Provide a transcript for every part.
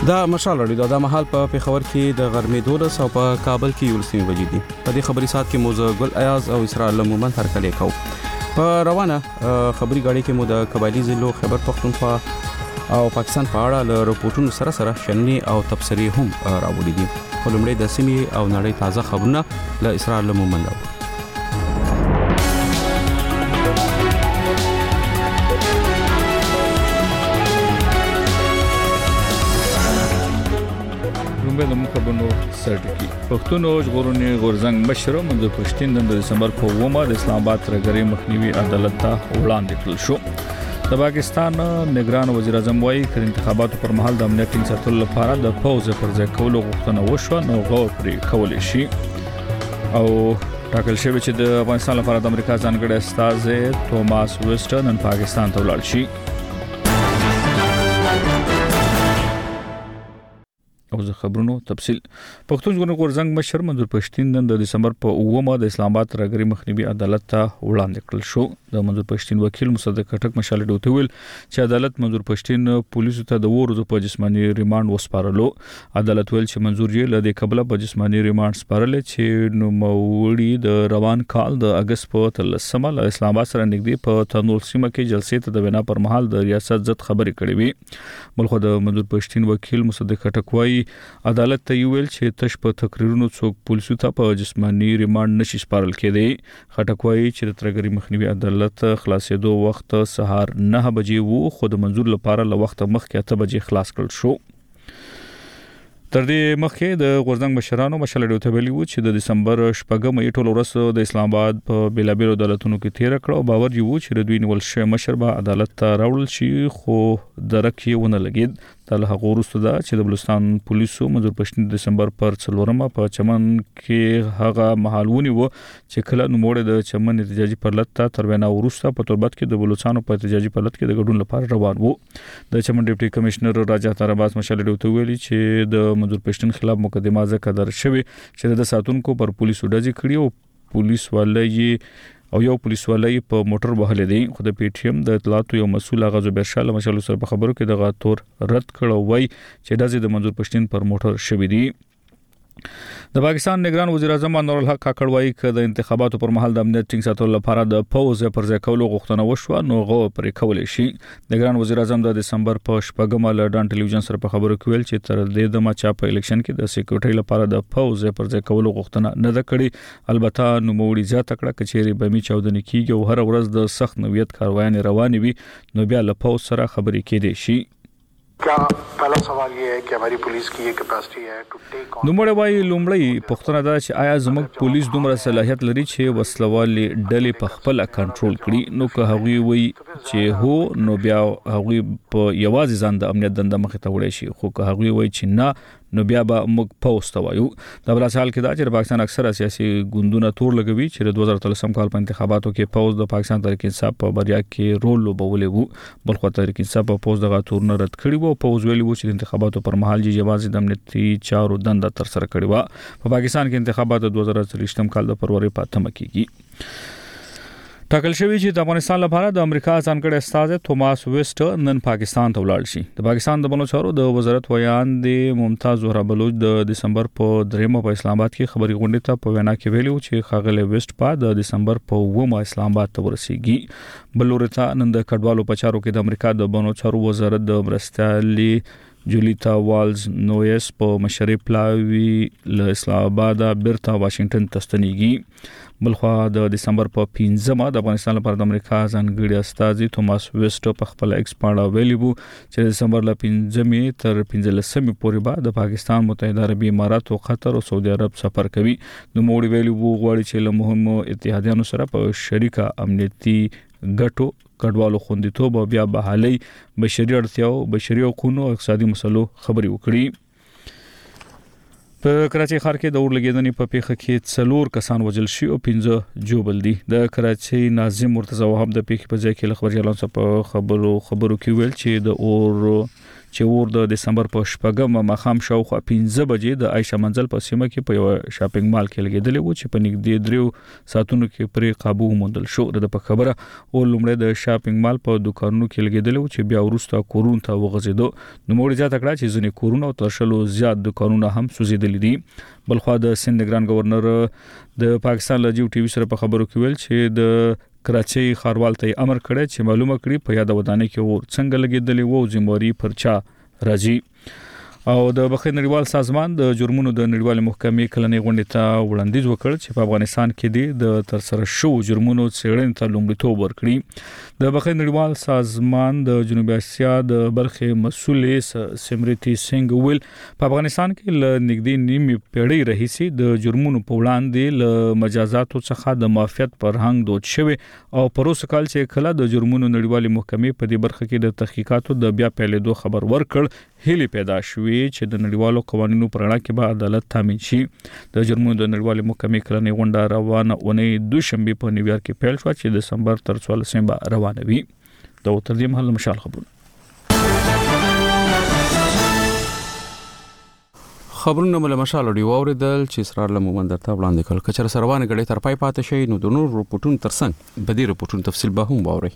دا مشال لري دا مهال په پیښور کې د غرمې 12 او په کابل کې 11 بجې دي. په دې خبري سات کې موږ ګل ایاز او اسرائیل مومن هرکلی کو. په روانه خبري غاړي کې مو د قبایلی ضلعو خیبر پختونخوا او پاکستان په اړه له رپورټونو سره شننې او تبصرې هم راوړي دي. ولومړی د سیمې او نړۍ تازه خبرونه له اسرائیل مومن راوړي. د مخبرونو سرټکی پښتون ژغورنې غورزنګ مشر منظور پښتين د دسمبر په 9 د اسلام آباد ترګری مخنیوي عدالت ته وړاندې کړل شو. د پاکستان نگران وزیر اعظم وايي چې انتخاباتو پر مهال د امنیت ټینګ ساتلو لپاره د پوز پر ځای کولو غوښتنه وشوه نو غوړ پرې کول شي او ټاکل شوی چې د افغانستان لپاره د امریکا ځانګړي استاد توماس ویسټر نن پاکستان ته ولاړ شي. او زه خبرونو تفصیل پښتون ژغورنې غورزنګ مشر منظور پښتين د دسمبر په 9 د اسلام آباد ترګری مخنیوي عدالت ته وړاندې کړل شو. د منظور پښتين وکیل مصدق کټک مشال ډوته ویل چې عدالت منظور پښتين پولیسو ته د ورځو په جسماني ریماند وسپارلو. عدالت ویل چې منظور یې له دې قبله په جسماني ریماند سپارل چې نو موړي د روان کال د اگست په 13 له اسلام آباد سره نږدې په تنور سیمه کې جلسې ته د وینا پر مهال د ریاست ضد خبرې کړې وي. بلخو د منظور پښتين وکیل مصدق کټک وايي عدالت ته ویل چې تش په تقریرونو څوک پولیسو ته په جسماني ریماند نشي سپارل کېدی. خټکوي چې د ترګری مخنیوي عدالت خلاصېدو وخت سهار 9 بجې وو خو د منظور لپاره له وخت مخکې 8 بجې خلاص کړل شو. تر دې مخکې د غورزنګ مشرانو مشال ډوته ویلي وو چې د دسمبر شپږم ټول ورځ د اسلام آباد په بیلابیلو عدالتونو کې تیر کړ او باور یو چې د دوی نیول شوی مشر به عدالت ته راوړل شي خو درک یې ونه لګید. د هغه وروسته دا چې د بلوچستان پولیسو منظور پښتين د دسمبر پر 4 په چمن کې هغه محالونی وو چې کله نو موړ د چمن احتجاجي پرلط ته تر وینا وروسته په تربت کې د بلوچستان په احتجاجي پرلط کې د ګډون لپاره روان وو. د چمن ډیپټي کمشنر راجا تراباس مشال ډوته ویلي چې د منظور پښتين خلاف مقدمه ځکه در شوی چې د ساتونکو پر پولیسو ډزې کړي او پولیس والي او یو پولیس والی په موټر وهلې دي. خو د پی ټی ایم د اطلاعاتو یو مسول هغه زبیر شاه مشال سره په خبرو کې د غاتور رد کړو وای چې داسې د منظور پښتين پر موټر شوی دی. د پاکستان نگران وزیر اعظم انور الحق کاکړ وايي چې د انتخاباتو پر مهال د امنیت ټینګ ساتلو لپاره د پوز پر ځای کولو غوښتنه وشوه نو غوړ پرې کول شي. نگران وزیر اعظم د دسمبر په 9 له ډان ټلویزیون سره په خبرو کې ویل چې تر دې د ماچا په الیکشن کې د سکیورټي لپاره د پوز پر ځای کولو غوښتنه نه ده کړې. البته نو موړي ځات کړه کچېری بمی چاودنې کیږي او هر ورځ د سخت نویت کاروایي روانې وي نو بیا له پوز سره خبرې کېدې شي. क्या पहला सवाल ये है कि हमारी पुलिस की ये कैपेसिटी है टू टेक ऑन نومړی وايي لومړی پښتنه دا چې آیا زموږ پولیس دومره صلاحیت لري چې وسلوالي ډلې په خپل کنټرول کړي. نو که هغوی وایي چې هو نو بیا هغوی په یوازې ځان د امنیت دنده مخې ته وړي شي خو که هغوی وایي چې نه نو بیا به موږ پوسټ وایو. د بل حال کې دا چې پاکستان اکثره سیاسي ګوندونه تور لګوي چې د 2013 کال په انتخاباتو کې پوز د پاکستان تحریک انصاف په بریا کې رول لوبولې وو. بلخو تحریک انصاف په پوز دغه تور نه رد کړی وو. پوز ویلي وو چې انتخاباتو پر مهال یوازې د امنیتي چارو دنده تر سره کړی و. په پاکستان کې انتخابات د 2023 کال د فروری په 8 کېږي. ټاکل شوی چې د افغانستان لپاره د امریکا ځانګړي استاد توماس ویسټر نن پاکستان ته ولاړ شي. د پاکستان د بنو چارو د وزارت ویان د ممتاز زهرا بلوچ د دسمبر په 3 په اسلام آباد کې خبري غونډه ته په وینا کې ویلو چې خاغله ویسټ په د دسمبر په 9 اسلام آباد ته ورسیږي. بلورتا نن د کډوالو په چارو کې د امریکا د بنو چارو وزارت د مرستيالي جولیتا والز نویس په مشري پلاوی له اسلام آباد بیرته واشنگټن ته ستنیږي. بلخو د دسمبر په 15 د افغانستان لپاره د امریکا ځانګړي استاد توماس ویسټر په خپل ایکس باندې ویلي وو چې د دسمبر له 15 تر 15 پورې به د پاکستان متحده عربي امارات او قطر او سعودي عرب سفر کوي. نو موړي ویلي وو غواړي چې له مهمو اتحادیانو سره په شریکه امنیتي ګټو کډوالو خوندیتوب او بیا بحالي بشري اړتیاو بشري حقوقو او اقتصادي مسلو خبري وکړي. په کراچي ښار کې د اور لګیدنې په پیښه کې 4 کسان وژل شي او 15 جوبل دي. د کراچي ناظم مرتضی وهاب د پیښې په ځای کې خبري اعلان په خبرو کې ویل چې د اور چې ور د دسمبر په شپږم مخام شاوخوا 15 بجې د عائشہ منزل په سیمه کې په یو شاپینګ مال کې لګیدل و چې په نږدې 3 ساعتونو کې پر قابو موندل شو. د په خبره او لومړی د شاپینګ مال په دکانونو کې لګیدل و چې بیا وروسته کورون ته وغځیدو. نو موږ زیاته کړه چې ځینې کورونه او ترشلو زیات دکانونه هم سوځیدل دي. بلخوا د سند ګران گورنر د پاکستان له جیو ټي وي سره په خبرو کې ویل چې د کراچي خاروال ته امر کړی چې معلومه کړي په یاد ودانۍ کې ور څنګه لګیدلی وو ذمہواری پر چا راځي. او د بخښنې نړیوال سازمان د جرمونو د نړیوال محکمې کلنې غونډې ته وړاندیز وکړ چې په افغانستان کې د تر سره شو جرمونو څېړنې ته لومړیتوب ورکړي. د بخښنې نړیوال سازمان د جنوبي اسیا د برخې مسؤل سمریتی سنگ ویل په افغانستان کې ل نږدې نیمه پیړۍ راهیسي د جرمونو په وړاندې ل مجازاتو څخه د معافیت فرهنګ دود شوی او پروسه کال چې کله د جرمونو نړیوال محکمې په دې برخه کې د تحقیقاتو د بیا پیلېدو خبر ورکړ هلي پیدا شوې چې د نړیوالو قوانینو پر اړه کې به عدالت تامین شي. د جرمونو د نړیوال محکمې کلنې غونډه روانه اونۍ دوشنبه په نیویارک کې پیل شو چې د دسمبر تر 14 روانه وي. د تر دې مهال مشال خبرونه مل مشال اډیو اوریدل چې اسرار له مومن درته وړاندې کړ. کچره سروانه غړي تر پای پاتې شي نو د نور رپورټونو ترڅنګ بدی رپورټونو تفصیل به هم واوري.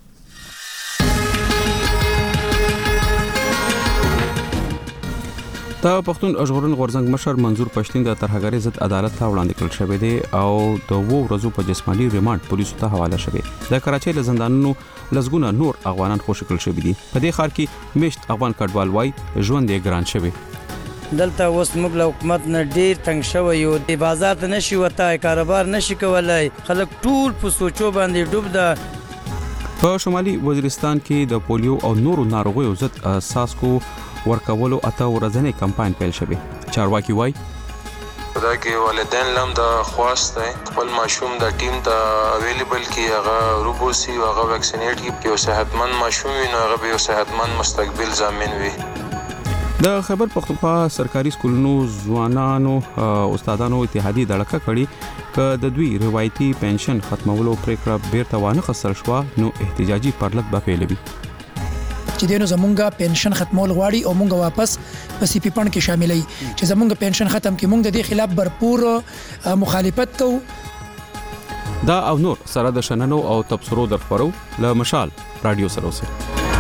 د پښتون ژغورنې غورځنګ مشر منظور پښتین د ترهګرۍ ضد عدالت ته وړاندې کړل شوی دی او د 2 ورځو په جسماني ریماند پولیسو ته حواله شوی. د کراچۍ له زندانونو لزګونه نور افغانان خوشی کړل شوی دي. په دې ښار کې میشت افغان کډوال وای ژوند یې ګران شوی. دلته اوس موږ له حکومت نه ډیر تنگ شوی یو. د بازار ته نشي وتای، کاروبار نشي کولای، خلک ټول په سوچو باندې ډوب ده. په شمالي وزیرستان کې د پولیو او نورو ناروغیو ضد اساسکو ورکولو اته ورځنی کمپاین پیل شوی. چارواکي وای دا کې والدین لم د خواست خپل ماشوم د ټیم ته اویلیبل کی هغه روبوسی او هغه ویکسینیټ کی یو صحتمند ماشوم وي نو هغه به یو صحتمند مستقبل ضامن وي. د خیبر پختونخوا سرکاري سکولونو ځوانانو استادانو اتحادیه دړکه کړي ک د دوی روایتي پنشن ختمولو پریکړه بیرته وانه خسر شو نو احتجاجي پرلط به پیلوي. چې دینو زمونږه پنشن ختمول غواړي او مونږه واپس په سی پی پن کې شاملای چې زمونږه پنشن ختم کې مونږ د دې خلاف برپور مخالفت کوو. دا او نور سره د شننو او تبصرو درخورو له مشال رادیو سره اوسه.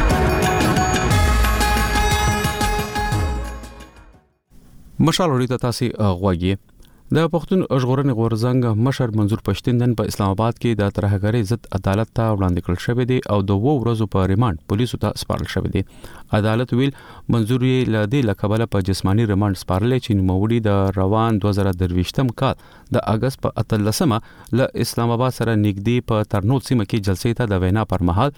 مشال وړي تاسو غواګي. د پښتون ژغورنې غورځنګ مشر منظور پښتین نن په اسلام آباد کې د ترهګرۍ ضد عدالت ته وړاندې کړل شوی دی او د 2 ورځو په ریماند پولیسو ته سپارل شوی دی. عدالت ویل منظور یې له دې لکبله په جسمانی ریماند سپارل چې نوموړي د روان 2023م کال د اگست په 13مه له اسلام آباد سره نږدې په ترنوت سیمه کې جلسې ته د وینا پر مهال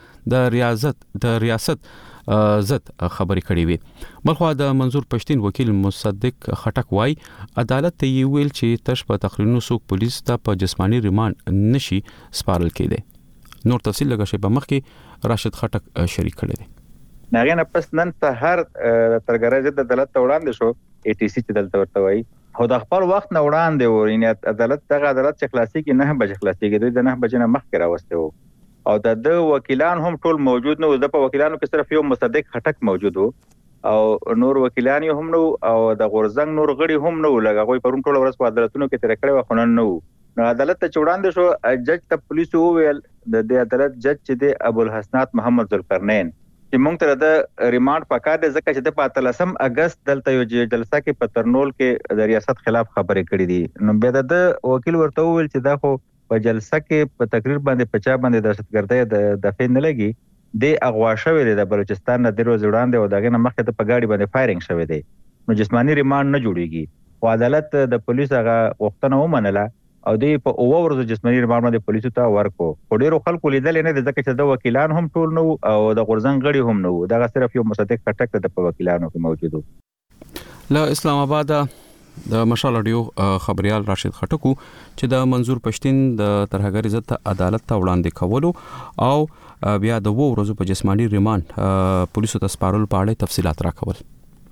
د ریاست ضد خبرې کړې وي. بلخوا د منظور پښتین وکیل مصدق خټک وای عدالت ته یې ویل چې تش په تقریرونو سوق پولیس ته په جسمانی ریماند نشي سپارل کېده. نور تفصیل لږه شی په مخ کې راشد خټک شریک کړی دی. ناغه نه پس نن په هر ترګرای ضد عدالت ته وړاندې شو ای ټی سی چې دلته ورته وای هو د خپل وخت نه وړاندې ورینه عدالت دغه عدالت چې خلاصي کې 9 بجې خلاصي کې د 9 بجې نه مخکې راوسته وو او د وکیلان هم ټول موجود نو د په وکیلانو کې صرف یو مصدق خټک موجود وو او نور وکیلان هم نو او د غورځنګ نور غړي هم نو لګوي پرون ټول ورځ په عدالتونو کې تر کړه وخنن نو عدالت ته چوڑاندې شو. جج ته پولیس وویل د عدالت جج چې د ابو الحسنات محمد ذوالقرنین چې موږ ته د ریماند پکار د ځکه چې د 13 اگست دلته یو جلسه کې په ترنول کې د ریاست خلاف خبرې کړې دي. نو بیا د وکیل ورته وویل چې دا خو په جلسه کې په تقریر باندې پچا باندې دهشتګردۍ د دفعې نه لګي د اغوا شوی دی د بلوچستان نه د روز وړاندې او دغه مخکې د پګاړي باندې فایرینګ شوی دی نو جسمانی ریماند نه جوړیږي. او عدالت د پولیس هغه وختونه ومنله او د په اوو ورځو جسمانی ریماند باندې پولیسو ته ورکو. ډیرو خلکو لیدل نه د ځکه چې د وکیلان هم ټول نو او د غورځنګ غړي هم نو دا صرف یو مصدق خټک د وکیلانو کې موجود وو. له اسلام آباد د مشال اډیو خبريال راشد خټکو چې د منظور پښتین د ترهګرۍ ضد عدالت ته وړاندې کولو او بیا د 2 ورځو په جسمانی ریماند پولیسو ته سپارل په اړه تفصيلات راکول.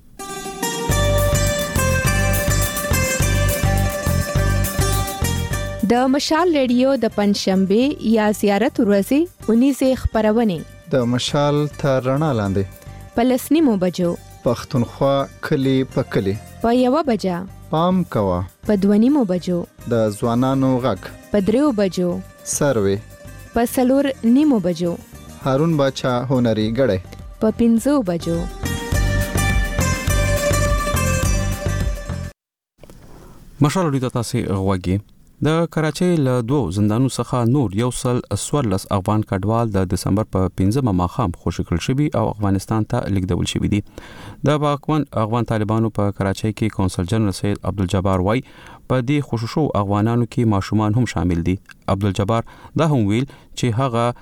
د مشال ریډیو د پنځشنبه یا زیارت ورځې 19 خبرونه د مشال تر رڼا لاندې پلسنیمو بجو پښتونخوا کلی په کلی په 1 بجه پام کوا په 2 بجو د ځوانانو غږ په 3 بجو سروي په 4 بجو هارون باچا هنري غړې په 5 بجو. مشال لري تاسو غوږی د کراچۍ له 2 زندانونو څخه نور یو سل 14 افغان کډوال د دسمبر په 15 ماخام خوشی کړل شوی او افغانستان ته لیږدول شوی دي. د باکمن افغان طالبانو په کراچۍ کې کونسل جنرال سید عبدالجبار وای په دې خوششو افغانانو کې ماشومان هم شامل دي. عبدالجبار دا هم ویل چې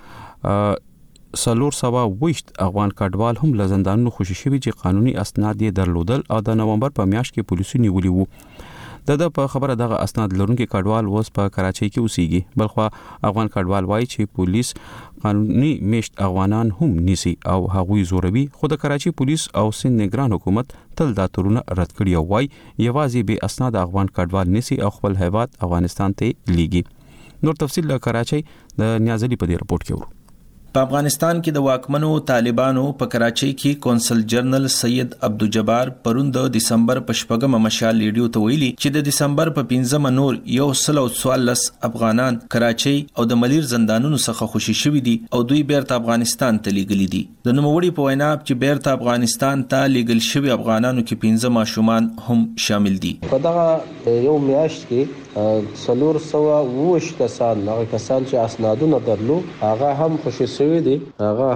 هغه سلور سوا وشت افغان کډوال هم له زندانونو خوشی شوی چې قانوني اسناد یې درلودل او د نومبر په میاشت کې پولیسو نیولي وو. د په خبره دغه اسناد لرونکي کډوال اوس په کراچۍ کې اوسېږي. بلخوا افغان کډوال وایي چې پولیس قانوني میشت افغانان هم نیسي او هغوی زوروي. خو د کراچۍ پولیس او سند نگران حکومت تل دا تورونه رد کړي او وایي یوازې به اسناد افغان کډوال نیسي او خپل هیواد افغانستان ته لیږي. نور تفصیل له کراچۍ د نیازلي په دې رپورت کې ورو. په افغانستان کې د واکمنو طالبانو په کراچۍ کې کونسل جنرال سید عبدالجبار پرون د دسمبر په 14 مشال لیډیو ته ویلي چې د دسمبر په 15 نور یو سل 14 افغانان کراچۍ او د ملیر زندانونو څخه خوشی شوی دي او دوی بیرته افغانستان ته لیږلي دي. د نوموړي په وینا چې بیرته افغانستان ته لیږل شوی افغانانو کې 15 ماشومان هم شامل دي. په دغه یو میاشت کې 420 کسان هغه کسان چې اسنادونه درلو هغه هم خوشی شوی دي، هغه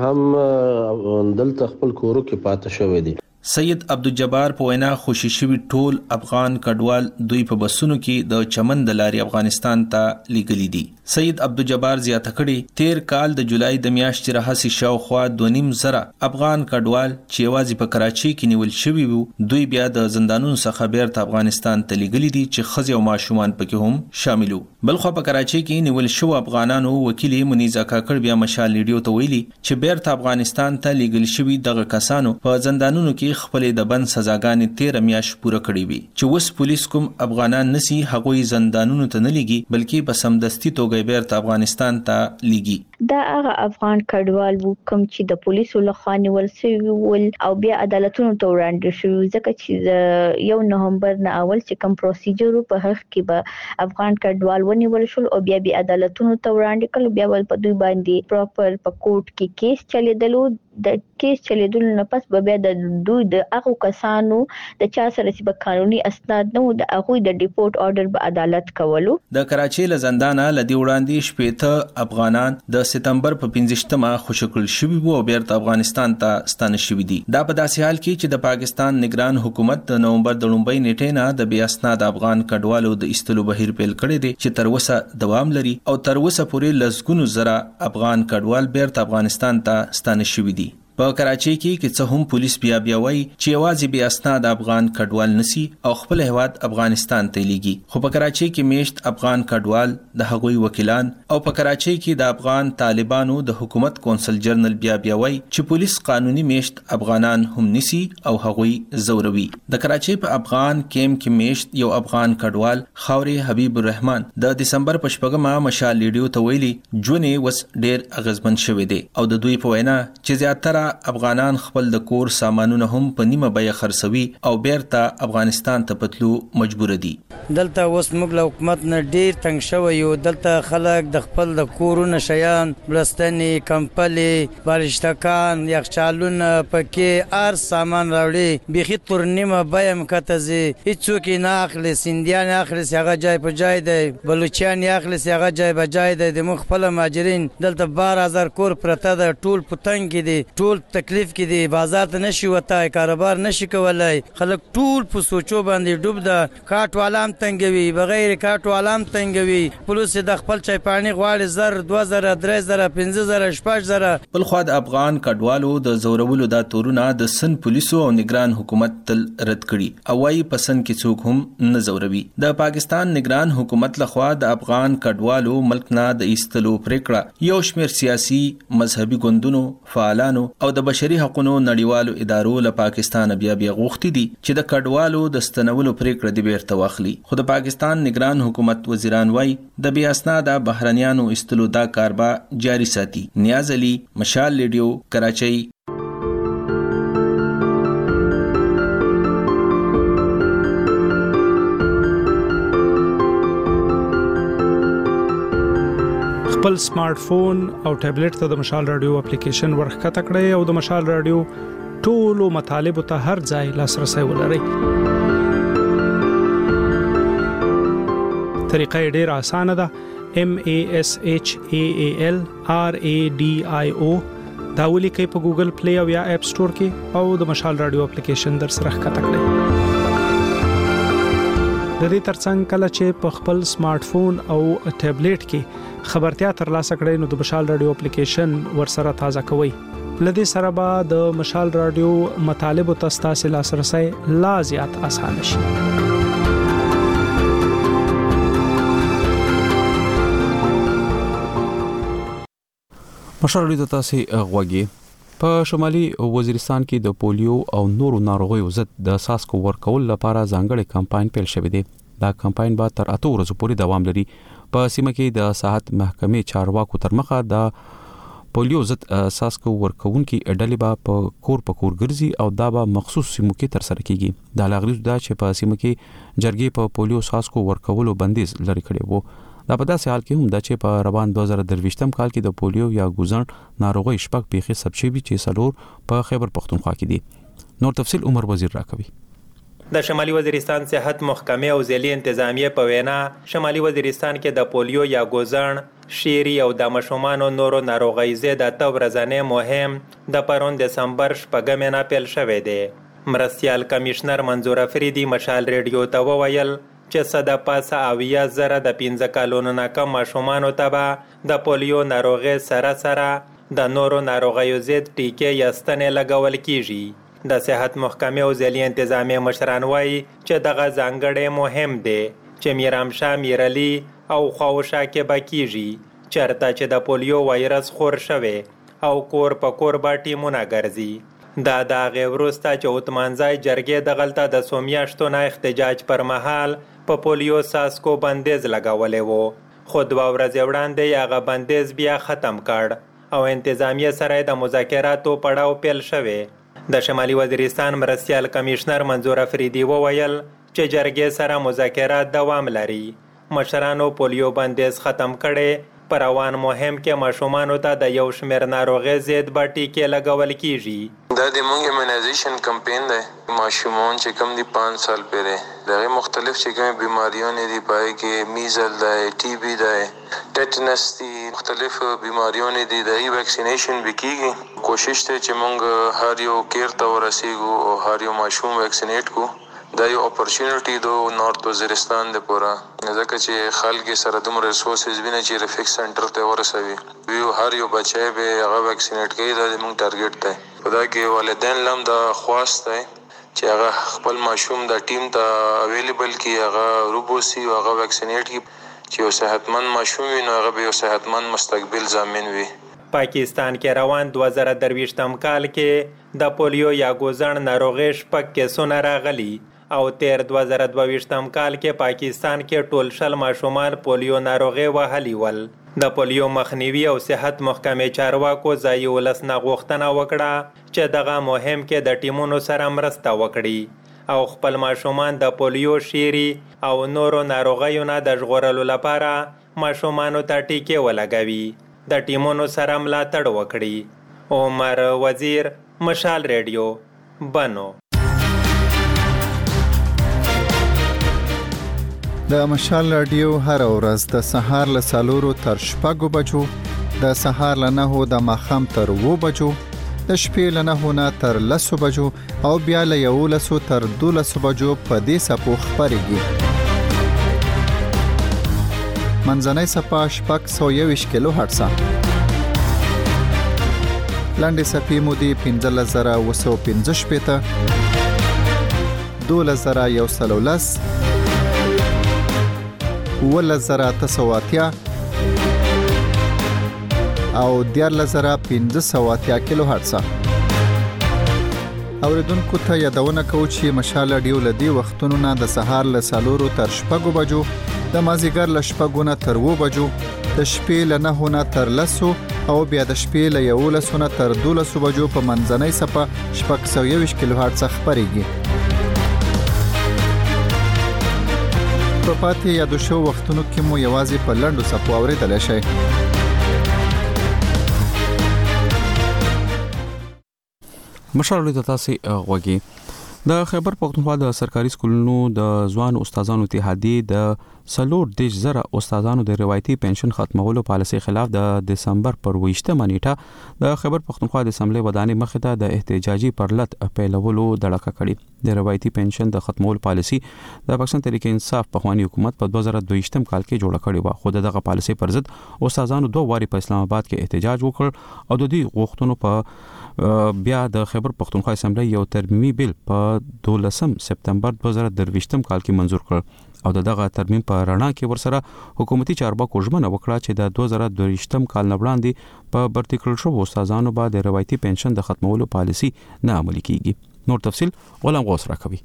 هم دلته خپل کورو کې پاتې شوی دي. سید عبدالجبار په وینا خوشی شوی ټول افغان کډوال دوی په بسونو کې د چمن د لارې افغانستان ته لیږلي دي. سید عبدالجبار زیاته کړي 13 کال د جولای د میاشتې راهسي شاوخوا 2.5 زره افغان کډوال چې یوازې په کراچۍ کې نیول شوی وو دوی بیا د زندانونو څخه بیرته افغانستان ته لیږلي دي چې ښځې او ماشومان پکې هم شامل وو. بلخو په کراچۍ کې نیول شو افغانانو وکیل منیزه کاکړ بیا مشال لیډیو ته ویلي چې بیرته افغانستان ته لیږل شوی دغه کسانو په زندانونو کې خپلې د بند سزاګانې 13 میاشت پوره کړې وي چې اوس پولیس کوم افغانان نسی هغوی زندانونو ته نه لیږي بلکې په سمدستي توګه بیرته افغانستان ته لیږي. دا هغه افغان کډوال وو کوم چې د پولیسو لخوا نیول شوی ول او بیا عدالتونو ته وړاندې شوی ځکه چې د 1 نومبر نه اول چې کوم پروسیجر په حق کې به افغان کډوال ونیول شول او بیا عدالتونو ته وړاندې کړل بیا ول په دوی باندې پراپر په کوټ کې کیس چلیدلو د کیس چلیدل نه پس به بیا د دوی د هغه کسانو د چا سره چې په قانوني اسناد نه د هغه د ډیپورت آرډر به عدالت کولو. د کراچۍ له زندانه لدی وړاندې شپېته افغانان د سپتمبر په 15مه خوشکل شوی وو او بیرته افغانستان ته ستانه شوی دي. دا په داسې حال کې چې د پاکستان نگران حکومت د نومبر د 9 نیټې نه د بیا اسناد افغان کډوالو د استلو بهیر پیل کړی دی چې تر اوسه دوام لري او تر اوسه پورې لسګونو زره افغان کډوال بیرته افغانستان ته ستانه شوی دي. په کراچۍ کې څه هم پولیس بیا وایي چې یوازې بیا اسناد افغان کډوال نسی او خپل هیواد افغانستان ته لیږي. خو په کراچۍ کې میشت افغان کډوال د هغوی وکیلان او په کراچۍ کې د افغان طالبانو د حکومت کونسل جنرال بیا وایي چې پولیس قانوني میشت افغانان هم نسی او هغوی زوروي. د کراچۍ په افغان کیمپ کې میشت یو افغان کډوال خاوري حبیب الرحمن د دسمبر په 14مه مشال لیډیو ته ویلي جونې وس ډیر اغیزمن شوی دی او د دوی په وینا چې زیاتره افغانان خپل د کور سامانونه هم په نیمه بیه خرڅوي او بیرته افغانستان ته پتلو مجبور دي. دلته اوس موږ له حکومت نه ډیر تنگ شوی یو. دلته خلک د خپل د کورونو شیان بلستنې کمپلې بالشتکان یخچالونه پکې هر سامان راوړي بيخي تر نیمه بیه مکتزي هیڅوک نه اخلي. سندیان اخلي هغه جای په جای دی بلوچستان اخلي هغه جای په جای دی. د مخ خپل ماجرین دلته 12000 کور پرته ده ټول پتنګ دي ټول تکلیف کې دي بازار ته نشي وتای کاروبار نشي کولای خلک ټول په سوچو باندې ډوب ده. کاټ والام تنګوي بغیر کاټ والام تنګوي پولیس د خپل چای پانی غواړي 2000 3000 5000 6000. بل خو د افغان کډوالو د زورولو د تورونه د سن پولیسو او نگران حکومت تل رد کړي او وايي پسند کې څوک هم نه زوروي. د پاکستان نگران حکومت لخوا د افغان کډوالو ملک نه د ایستلو پریکړه یو شمېر سیاسي مذهبي ګوندونو فعالانو او د بشري حقوقو نړیوالو ادارو له پاکستان بیا غوښتي دي چې د کډوالو د ستنولو پریکړه دی بیرته واخلي. خو د پاکستان نگران حکومت وزیران وای د بیا اسناد بهرنیانو استلو دا کاربا جاری ساتي. نیاز علي مشال لیډیو کراچۍ. خپل سمارټ فون او ټابلیټ ته د مشال رادیو اپلیکیشن ورخکته کړئ او د مشال رادیو ټولو مطالبه ته هر ځای لاسرسي ولرئ. طریقه ډیره اسانه ده. MASHAALRADIO دا ولیکئ په ګوګل پلی او یا اپ سٹور کې او د مشال رادیو اپلیکیشن در سره ښکته کړئ. د دې ترڅنګ کله چې په خپل سمارټ فون او ټابلیټ کې خبرتیا ترلاسه کړئ نو د مشال رادیو اپلیکیشن ورسره تازه کوئ. لدې سره به د مشال رادیو مطالبه تاسو لاسرسي لا زیات آسان شي. مشال رادیو تاسو غوږی په شمالي وزیرستان کې د پولیو او نورو ناروغیو ضد د ساسکو ورکول لپاره ځانګړی کمپاین پیل شوی دی. دا کمپاین به تر 8 ورځې پورې دوام لري. په سیمه کې د صحت محکمې چارواکو تر مخه د پولیو ضد ساسکو ورکوونکي ډلې به په کور ګرځي او دا به مخصوص سیمو کې تر سره کیږي. د لاغریز دا چې په سیمه کې جرګې په پولیو ساسکو ورکولو بندیز لري کړی وو. دا په داسې حال کې هم دا چې په روان 2023م کال کې د پولیو یا ګوزن ناروغي شپږ پیښې ثبت شوي چې څلور په خیبر پختونخوا کې دي. نور تفصیل عمر وزیر راکوي. د شمالي وزیرستان صحت محکمې او ځلي انتظامیه په وینا شمالي وزیرستان کې د پولیو یا ګوزن شيري او د مشومان او نورو ناروغي زده د ورځنې مهم د پرون دسمبر 8 نه پیل شوې ده. مرستيال کمشنر منظور افریدي مشال رادیو ته وویل چې صد پاسه اویا زره د 15 کالونو نه کم مشومان او تبا د پولیو ناروغي سره د نورو ناروغیو ضد ټیکې یاستنې لګول کیږي. د صحت محکمې او ځلي انتظامیه مشران وایي چې دغه ځانګړی مهم دی چې میرامشاه میرعلي او خواوشا کې بکیږي چرته چې د پولیو وایرس خور شوی او کور په کور با ټیمونه ګرځي. دا د غیورستا چې اوتمانځای جرګې د غلطه د سومیاشتو نه احتجاج پر مهال په پولیو ساسکو بندیز لګولې وو. خو 2 ورځې وړاندې هغه بندیز بیا ختم کړ او انتظامیه سره د مذاکراتو پړاو پیل شوی. د شمالي وزیرستان مرستيال کمشنر منظور افریدي وویل چې جرګې سره مذاکرات دوام لري. مشرانو پولیو بندیز ختم کړي. پر روان مهم کې ماشومان ته د یو شمېر ناروغي ضد باټي کې لګول کیږي. دا د مونږ ایمونایزیشن کمپین دی. ماشومان چې کم دي 5 سال پورې دغه مختلف چې کوم بیماریونه دي پای کې میزل دی، ټي بي دی، ټیټنس دی، مختلف بیماریونه دي د ویکسینیشن وکیږي. کوشش ته چې مونږ هر یو کیر ته ورسیږو او هر یو ماشوم ویکسینیټ کو. دا یو اپورچونټی دو نارت وزیرستان د پورا ځکه چې خلک سره دومره ریسورسز ویني چې ریفیکس سنټر ته ورسوي ویو هر یو بچی به هغه ویکسینیټ کوي. دا زموږ ټارګټ دی. خدا کې والدین لم دا خواست دی چې هغه خپل ماشوم د ټیم ته اویلیبل کی هغه روبوسی او هغه ویکسینیټ کی چې یو صحتمند ماشوم وي نو هغه به یو صحتمند مستقبل ضامن وي. پاکستان کې روان 2023م کال کې د پولیو یا ګوزن ناروغي شپږ کیسونه راغلي او تیر 2022م کال کې پاکستان کې ټول شل ماشومان پولیو ناروغي وهلي ول. د پولیو مخنیوي او صحت محکمې چارواکو ځای ولسنه غوښتنه وکړه چې دغه مهم کې د ټیمونو سره مرسته وکړي او خپل ماشومان د پولیو شيري او نورو ناروغیو نه د ژغورلو لپاره ماشومانو ته ټیکې ولګوي. د ټیمونو سره ملاتړ وکړي. عمر وزیر مشال رادیو بنو. د مشال رادیو هر ورځ د سهار له 4 تر 6 بجو، د سهار له 9 د ماښام تر 2 بجو، د شپې له 9 نه تر 10 بجو او بیا له 11 تر 12 بجو په دې سپو خبرېږي. منځنۍ سپا 621 کیلو هرتز. لاندې سپې مودې 15915 12110 11980 او 14580 کیلو هرتز. اوریدونکو ته یادونه کوم چې مشال رادیو لدی وختونو نه د سهار له 4 تر 6 بجو، د مازیګر له 6 نه تر 2 بجو، د شپې له 9 نه تر 10 او بیا د شپې له 11 نه تر 12 بجو په منځنۍ سپه 621 کیلو هرتز خبرېږي. په پاتې یادو شو وختونو کې مو یوازې په لنډو سپو اوریدل شي. مشال د تاسو غوږی د خیبر پختونخوا د سرکاري سکولونو د ځوان استادانو اتحادیه د سلور دیش زره استادانو د روایتي پنشن ختمولو پالیسي خلاف د دسمبر پر 28 نیټه د خیبر پختونخوا د اسمبلی ودانې مخې ته د احتجاجي پرلط پیلولو دړه کړې د روایتي پنشن د ختمولو پالیسي د پاکستان تحریک انصاف په خواني حکومت په 2022 کال کې جوړه کړې و خو دغه پالیسي پر ضد استادانو دوه واري په اسلام آباد کې احتجاج وکړ او د دې غوښتنو په بیا د خیبر پختونخوا اسمبلی یو ترمیمي بیل په 12 سپتمبر 2023 کال کې منزور کړ او دغه ترمیم په رڼا کې ورسره حکومتي چارواکو ژمنه وکړه چې د 2022 کال نه وړاندې په برتی کړل شو استادانو به د روایتي پنشن د ختمولو پالیسي نه عملي کیږي. نور تفصيل غلام غوث راکوي.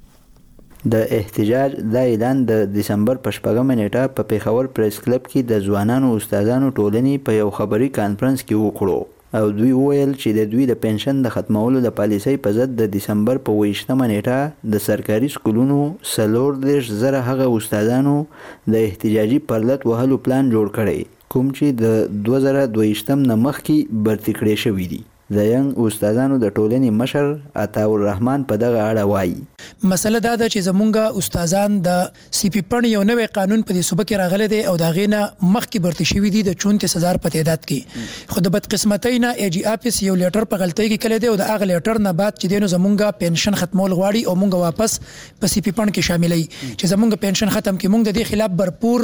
د احتجاج د اعلان د دسمبر په 4 نیټه په پیښور پریس کلب کې د ځوانانو استادانو ټولنې په یو خبري کانفرنس کې وکړو او دوی ویل چې د دوی د پنشن د ختمولو د پالیسۍ په ضد د دسمبر په 28 نیټه د سرکاري سکولونو سلور دیش زره هغه استادانو د احتجاجي پرلط وهلو پلان جوړ کړی کوم چې د 2022 نه مخکې برتی کړی شوی دی. د ینګ استادانو د ټولنې مشر عطا الرحمن په دغه اړه وایي مسله دا ده چې زمونږ استادان د سی پی پن یو نوې قانون په دې صوبه کې راغلی دی او دا غینه مخکې برتی شوی دی د 34000 په تعداد کې خو د بدقسمتۍ نه ای جی اپس یو لیټر په غلطۍ کې کړی دی او د هغه لیټر نه بعد چې دینو زمونږ پنشن ختمول غواړي او مونږ واپس په سی پی پن کې شاملې چې زمونږ پنشن ختم کې مونږ د دې خلاف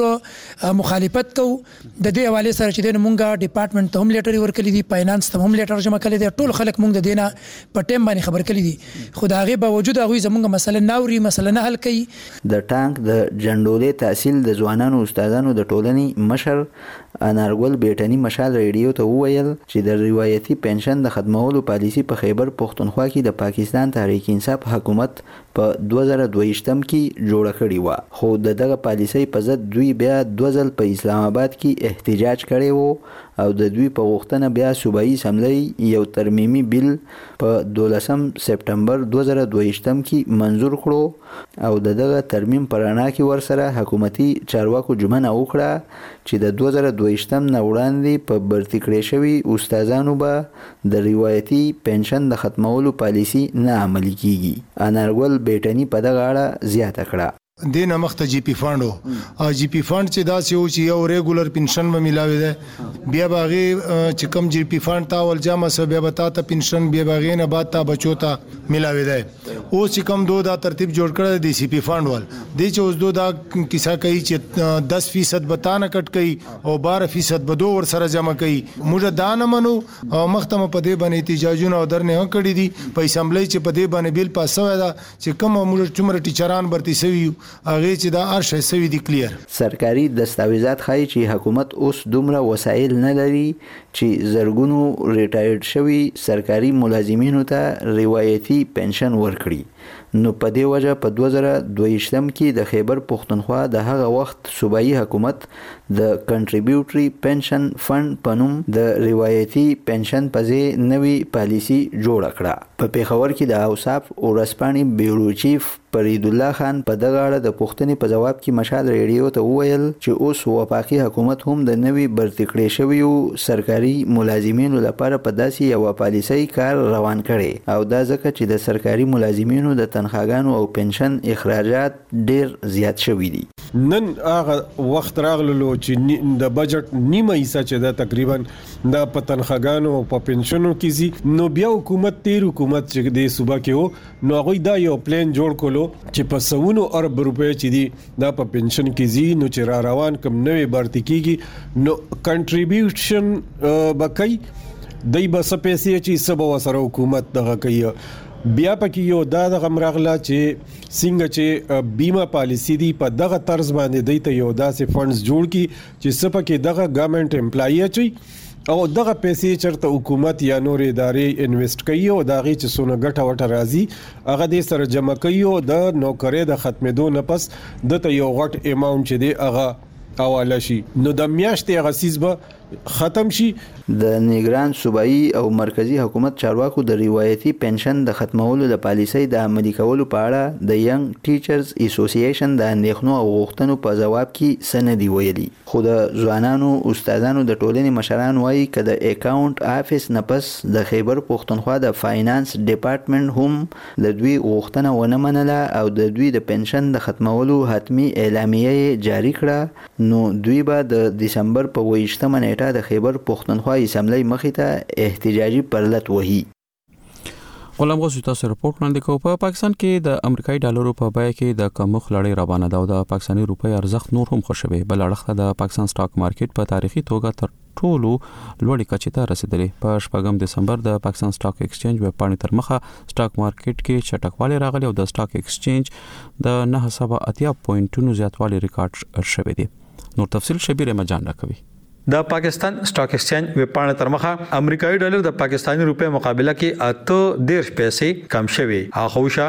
برپور مخالفت کوو د دې حواله سره چې دینو مونږ ډپارټمنټ ته هم لیټر ورکړی دی فاینانس ته هم لیټر جمع د ټول خلک مونږ د دینه په ټیم باندې خبر کړی دي خو دا غي باوجود هغه زمونږ مسله ناوري مسله نه حل کړي. د ټانک د جنډولې تحصیل د ځوانانو استادانو د ټولنې مشر انارګل بیٹنی مشال ریډیو ته وویل چې د روایتي پنشن د ختمولو پالیسي په خیبر پختونخوا کې د پاکستان تحریک انصاف حکومت په 2022 کې جوړه کړې و خو دغه پالیسي په ضد دوی بیا دوزل په اسلام آباد کې احتجاج کړي وو او د دوی په غوښتنه بیا صوبایي اسمبلی یو ترمیمي بیل په 12 سپتمبر 2022 کې منزور کړو او دغه ترمیم پر اړه کې ورسره حکومتي چارواکو ژمنه وکړه چې د 2022 نه وړاندې په برتی کړی شوی استادانو به د روایتي پنشن د ختمولو پالیسي نه عملي کیږي. انارګل بیٹنی په دغه اړه زیاته کړه دینه مخته جی پی فاند او جی پی فاند چې دا یو چې یو ریګولر پنشن به ملاوي ده بیا باغی چې کم جی پی فاند تا ول جامه سو بیا بتا ته پنشن بیا باغی نه بعد تا بچو ته ملاوي ده او چې کم دو دا ترتیب جوړ کړی دی سی پی فاند ول دی چې اوس دو دا کیسه کوي چې 10% بتانه کټ کوي او 12% به دو ور سره جمع کوي موږ دا نه منو او مختمه په دې باندې احتجاجونه او درنه کړی دي په اسمبلی چې په دې باندې بیل پاس شوی دا چې کوم موږ څومره ټیچران برتی سوي هغه چې دا ارشه سوي دي کلیر. سرکاري دستاویزات ښایي چې حکومت اوس دومره وسایل نه لري چې زرګونو ریټایرډ شوي سرکاري ملازمینو ته روایتي پنشن ورکړي نو په دې وجه په 2022 کې د خیبر پختونخوا د هغه وخت صوبایي حکومت د کنټریبیوټري پنشن فند په نوم د روایتي پنشن په ځای نوې پالیسي جوړه کړه. په پیښور کې د اوصاف ورسپاني بیورو چیف فرید الله خان په دغه اړه د پوښتنې په جواب کې مشال ریډیو ته وویل چې اوس وفاقي حکومت هم د نوې برتی کړی شویو سرکاري ملازمینو لپاره په داسې یو پالیسي کار روان کړي او دا ځکه چې د سرکاري ملازمینو د تنخواګانو او پنشن اخراجات ډیر زیات شوي دي. نن هغه وخت راغلو چې د بجټ نیمه حصہ چې دا تقریبا د پتنخواګانو او په پنشنو کې زی نو بیا حکومت چې د صوبا کې وو نو هغه دا یو پلان جوړ کولو چې په سونو ارب روپے چې دی دا په پنشن کې زی نو چې را روان کم نوې بارتي کیږي نو کنټریبیوشن بکای دای بس پیسې چې سبا وسره حکومت دغه کوي بیا پکې یو دا د غمراغلا چې څنګه چې بیمه پالیسی دی په دغه طرز باندې دی ته یو داسې فندز جوړ کی چې سپکه دغه ګورنمنت امپلای اچي او دغه پیسې چرته حکومت یا نور ادارې انویسټ کوي او دغه چې سونه ګټه وټه راځي هغه دې سره جمع کوي او د نوکرۍ د ختمېدو نه پس د ته یو غټ اماونت چې دی هغه حواله شي نو د میاشتې غسیز به ختم شي. د نگران صوبایي او مرکزی حکومت چارواکو د روایتي پنشن د ختمولو د پالیسۍ د عملي کولو په اړه د ینګ ټیچرز اسوسییشن د اندېښنو او غوښتنو په جواب کې سندي ویلي. خو د ځوانانو استادانو د ټولنې مشران وایي چې د اکاونټ افیس نه پس د خیبر پښتونخوا د فاینانس ډپارټمنټ هم د دوی غوښتنه ونه منله او د دوی د پنشن د ختمولو حتمی اعلامیه جاری کړه. نو دوی به د دسمبر په 28مه نیټه د خیبر پښتونخوا اسمبلی مخې ته احتجاجي پرلط وهي. غلام غوث تاسو رپورټ وړاندې کوو. په پاکستان کې د امریکایي ډالرو په بیه کې د کمښت لړۍ روانه ده او د پاکستاني روپۍ ارزښت نور هم خوشوي. بل اړخ د پاکستان سٹاک مارکیټ په تاریخي توګه تر ټولو لوړې کچې ته رسیدلې. په 8 دسمبر د پاکستان سٹاک ایکسچینج ویب پاڼې تر مخه سٹاک مارکیټ کې چټکوالی راغلی او د سٹاک ایکسچینج د 980 پوینټونو زیاتوالی ریکارډ شوی دی. نور تفصیل شبیر مجان راکوي. د پاکستان سٹاک ایکسچینج ویب پاڼه تر مخه امریکایي ډالر د پاکستاني روپۍ مقابله کې 8.10 پیسې کم شوي. اخوشه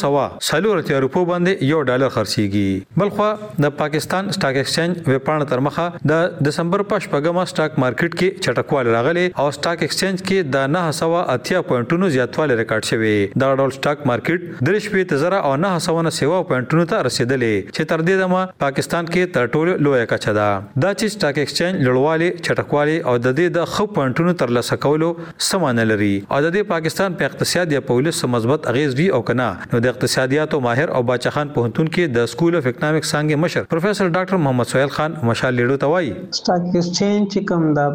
240 روپو باندې یو ډالر خرڅيږي. بلخو د پاکستان سٹاک ایکسچینج ویب پاڼه تر مخه د دسمبر په 8مه سٹاک مارکیټ کې چټکوالی راغلی او سٹاک ایکسچینج کې د 980 پوینټونو زیاتوالی ریکارډ شوی. دا ډول سٹاک مارکیټ 3.0 او 990 پوینټونو ته رسیدلې چې تر دې دمه پاکستان کې تر ټولو لوی کچه ده. دا چې سٹاک ایکسچینج چټکوالی او د دې د خو پوینټونو ترلاسه کولو سمانه لري او د دې پاکستان په اقتصاد یا پولیس مثبت اغیز وی او کنه. نو د اقتصادیاتو ماهر او باچخان پوهنتون کې د سکول اف اکونومکس څنګه مشر پروفیسور ډاکټر محمد سہیل خان مشال لیډو توای سٹاک ایکسچینج چې کوم د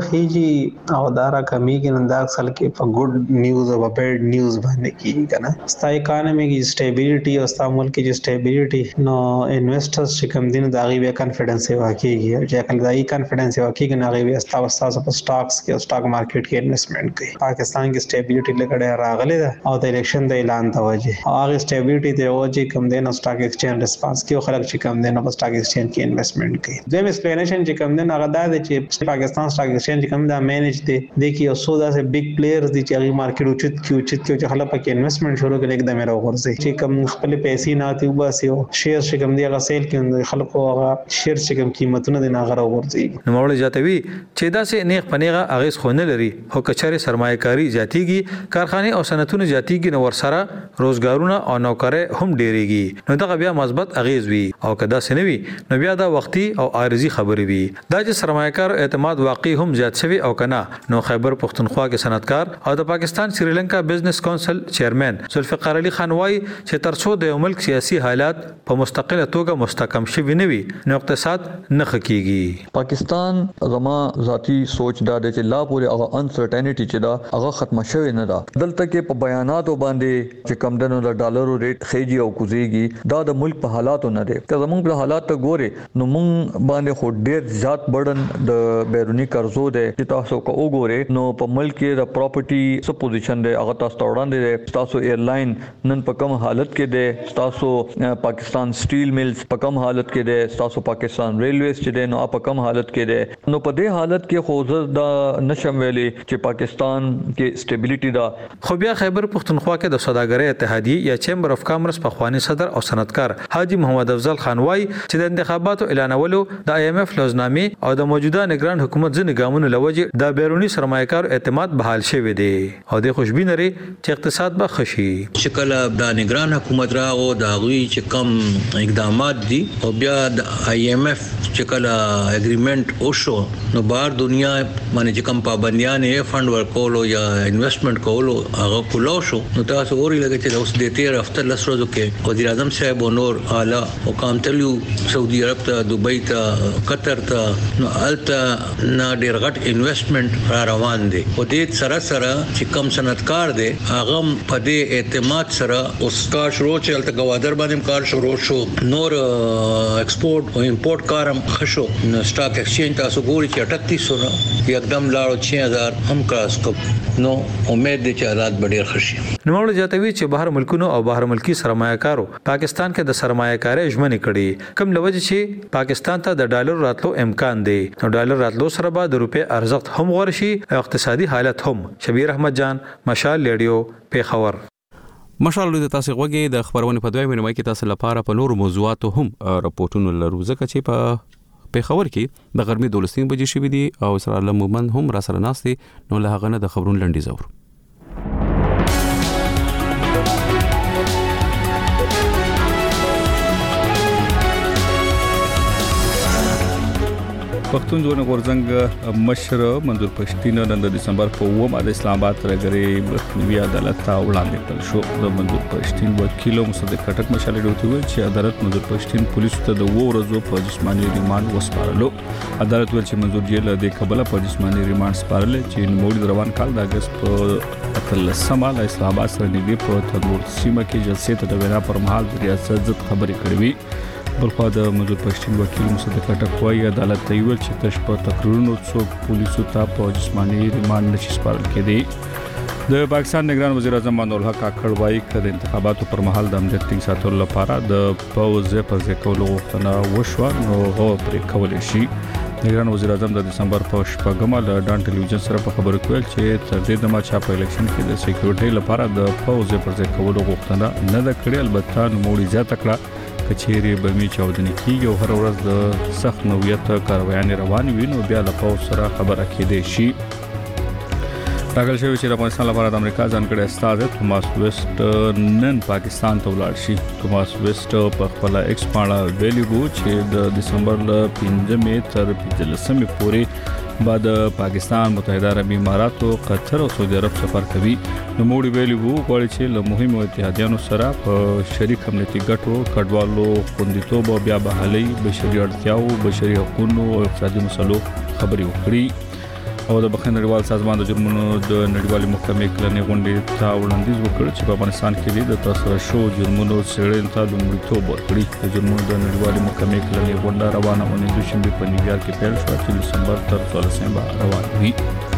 برخېږي او دارا کمیږي نن دا اصل کې په ګډ نیوز او بیډ نیوز باندې کیږي کنه. ستا اکانومي کې سټیبিলিټي او ستا ملک کې سټیبিলিټي نو انویسټرز چې کوم دین دا غي کانفیډنس واکېږي او چې کله دا کانفیډنس واکېږي نه غوي استاسو په سٹاکس کې او سٹاک مارکیټ کې انویسټمنٹ کوي. پاکستان کې stability لګړې راغلي ده او د الیکشن د اعلان توجه هغه stability د وجه کم دین سٹاک ایکسچینج ریسپانس کې خلک چې کم دین په سٹاک ایکسچینج کې انویسټمنٹ کوي. دویم ایکسپلینیشن چې کم دین هغه دا دی چې پاکستان سٹاک ایکسچینج کوم دا مینیج دی د کی او سودا سه بیگ پلیئرز دي چې هغه مارکیټ اوچت کې خلک پکې انویسټمنٹ شروع کړي एकदम راغورځي چې کم خپل پیسې نه اتي وباسي او شیر چې کم دی هغه سیل کې خلکو هغه شیر چې کم قیمتونه دي نه راغورځي. نو جاتوي چې دا سه نیغ پنیغه اغیز خونه لري هو کچاري سرمایه‌کاري زیاتیږي کارخانه او صنعتونه زیاتیږي نو ورسره روزګارونه او نوکری هم ډیریږي نو دا بیا مثبت اغیز وي او کدا سنوي نو بیا دا وختي او عارضي خبري وي. دا چې سرمایه‌کار اعتماد واقعي هم زیات شوی او کنه نو خیبر پښتونخوا کې صنعتکار او د پاکستان سریلانکا بزنس کونسل چیرمن ذوالفقار علي خان وايي چې ترڅو د ملک سیاسي حالات په مستقله توګه مستحکم شوي نه وي نو اقتصاد نه خکېږي. پاکستان زما ذاتی سوچ دا د چې لا پورې هغه انسرټینټی چې دا هغه ختم شوی نه ده. دلته کې په بیاناتو باندې چې کم دنو د ډالرو ریټ خېږي او کوزيږي دا د ملک په حالاتو نه دي. که زمونږ په حالات ته ګوري نو مونږ باندې خو ډېر زیات برډن د بیرونی قرضو ده چې تاسو کو وګورئ نو په ملک کې د پراپرټي سو پوزیشن ده هغه تاسو وړاندې ده. تاسو ایرلاین نن په کوم حالت کې ده تاسو پاکستان سټیل ملز په کوم حالت کې ده تاسو پاکستان ریلویز چې ده نو په کوم حالت کې ده. نو په دې حالت کې خو زه دا نشم ویلي چې پاکستان کې سټیبিলিټي دا. خو بیا خیبر پښتونخوا کې د سوداګرۍ اتحادیه یا چیمبر اف کامرس په خواني صدر او صنعتکار حاجی محمد افضل خان وای چې د انتخاباتو اعلانولو د آی ایم اف لوزنامې او د موجوده نگران حکومت ځنې ګامونو لوجه د بیرونی سرمایه‌کار اعتماد بحال شوی دی او د خوشبین لري چې اقتصاد به خشي. شکل د نگران حکومت راغو دا غوي چې کم اقدامات دي او بیا د آی ایم اف چې کله اګریمنٹ وشو نو بهر دنیا باندې چې کم پابندیاں یې فند ورکولو یا انویسټمنٹ کولو هغه کولو شو نو تاسو اوري لګی چې اوس د تیر هفته لسرو کې وزیر اعظم صاحب او نور اعلی او کام تلو سعودي عرب ته دوبۍ ته قطر ته نو الته نه ډیر غټ انویسټمنٹ را روان دي او دې سره سره چې کم صنعتکار دي هغه په دې اعتماد سره اوس کار شروع چې الته گوادر باندې کار شروع شو نور ایکسپورټ او امپورټ کارم خشو نو سٹاک ایکسچینج تاسو ګوري چې 3800 یکدم لاړو 6000 هم کراس کو نو امید دي چې حالات ډېر خشي. نو موږ جاتوي چې بهر ملکونو او بهر ملکی سرمایه‌کارو پاکستان کې د سرمایه‌کاري ژمنې کړي کم لوجه چې پاکستان ته د ډالر راتلو امکان دی نو ډالر راتلو سره به د روپې ارزښت هم ورشي او اقتصادي حالت هم. شبیر احمد جان مشال لیډیو پیښور. مشال د تاسو غوږی د خبرونه په دویمه نیمه کې تاسو لپاره په نورو موضوعاتو هم راپورټونه لرو ځکه چې په پیښور کې د غرمې 12 بجې شوې دي او اسرار الله مومن هم را سره ناست دي. نو له هغه نه د خبرونو لنډیز اورو. پښتون ژغورنې غورځنګ مشر منظور پښتین نن د دسمبر په 9 د اسلام آباد رګري مخنیوي عدالت ته وړاندې کړل شو. د منظور پښتین وکیل مصدق کټک مشالې ډوته ویل چې عدالت منظور پښتین پولیسو ته د 2 ورځو په جسماني ریماند وسپارلو. عدالت ویل چې منظور جیل د کابل په جسماني ریماند سپارل چې نوموړي روان کال د اگست په 13 د اسلام آباد سره نږدې په تنور سیمه کې جلسې ته د وینا پر مهال د ریاست ضد خبرې کړې وي. بلخوا د منظور پښتین وکیل مصدق کټک وايي عدالت ته ویل چې تاسو په تقریرونو څوک پولیسو ته په جسماني ریماند نشي سپارل کېدی. د پاکستان نگران وزیر اعظم امان الله کاکړ وايي چې د انتخاباتو پر مهال د امنیت ټینګ ساتلو لپاره د پوز پر ځای کولو غوښتنه وشوه نو هغه پرې کولای شي. نگران وزیر اعظم د دسمبر په 8مه له ډان ټلویزیون سره په خبرو کې ویل چې تر دې دمه چې په الیکشن کې د سکیورټي لپاره د پوز پر ځای کولو غوښتنه نه ده کړې. البته نوموړي زیاته کړه کچېری بمی چاودنې کیږي او هر ورځ د سخت نوعیت کاروایانې روان وي نو بیا له پوز سره خبره کېدې شي. راغل شوی چې افغانستان لپاره د امریکا ځانګړي استاد توماس ویسټ نن پاکستان ته ولاړ شي. توماس ویسټ په خپل ایکس باندې ویلي وو چې د دسمبر له 15 تر 15 پورې بعد پاکستان متحده عرب امارات او قطر او سعودي عرب سفر کوي. نو موږ ویلي وو غواړي چې له مهمو اتحادیانو سره په شریک امنیتي ګټو کډوالو خوندیتوب او بیا بحالي بشري اړتیاو بشري حقوقو او اقتصادي مسلو خبرې وکړي. او د بخښنې نړیوال سازمان د جرمونو د نړیوالې محکمې کلنې غونډې ته وړاندیز وکړ چې په افغانستان کې د تاسو شو جرمونو څېړنې ته لومړیتوب ورکړي. د جرمونو د نړیوالې محکمې کلنې غونډه روانه اونۍ دوشنبه په نیویارک کې پیل شوه چې دسمبر تر 14 روان وي.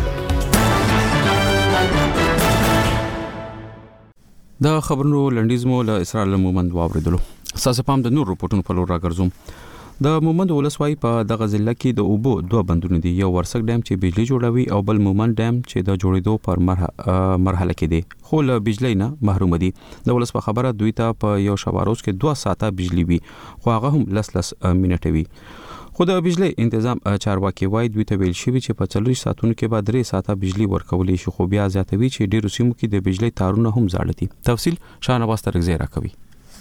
د خبرونو لنډیز مو له اسرار الله مومن واوریدلو. اساس پام د نور رپورټونو په لور راګرځوم. د مومند ولسوالۍ په دغه ضلع کې د اوبو 2 بندونه دي. یو ورسک ډیم چې بجلی جوړوي او بل مومند ډیم چې د جوړېدو پر مرحله کې دی خو له بجلی نه محروم دي. د ولس په خبره دوی ته په یو شواروز کې 2 ساعته بجلی وي خو هغه هم لس منټه وي. خو د بجلی تنظیم چارواکي وایي دوی ته ویل شوی چې په 40 ساعتونو کې به 3 ساعته بجلی ورکولې شي خو بیا زیاتوي چې ډیرو سیمو کې د بجلی تارونه هم زاړه دي. تفصیل شاهنواز ترغزی راکوي.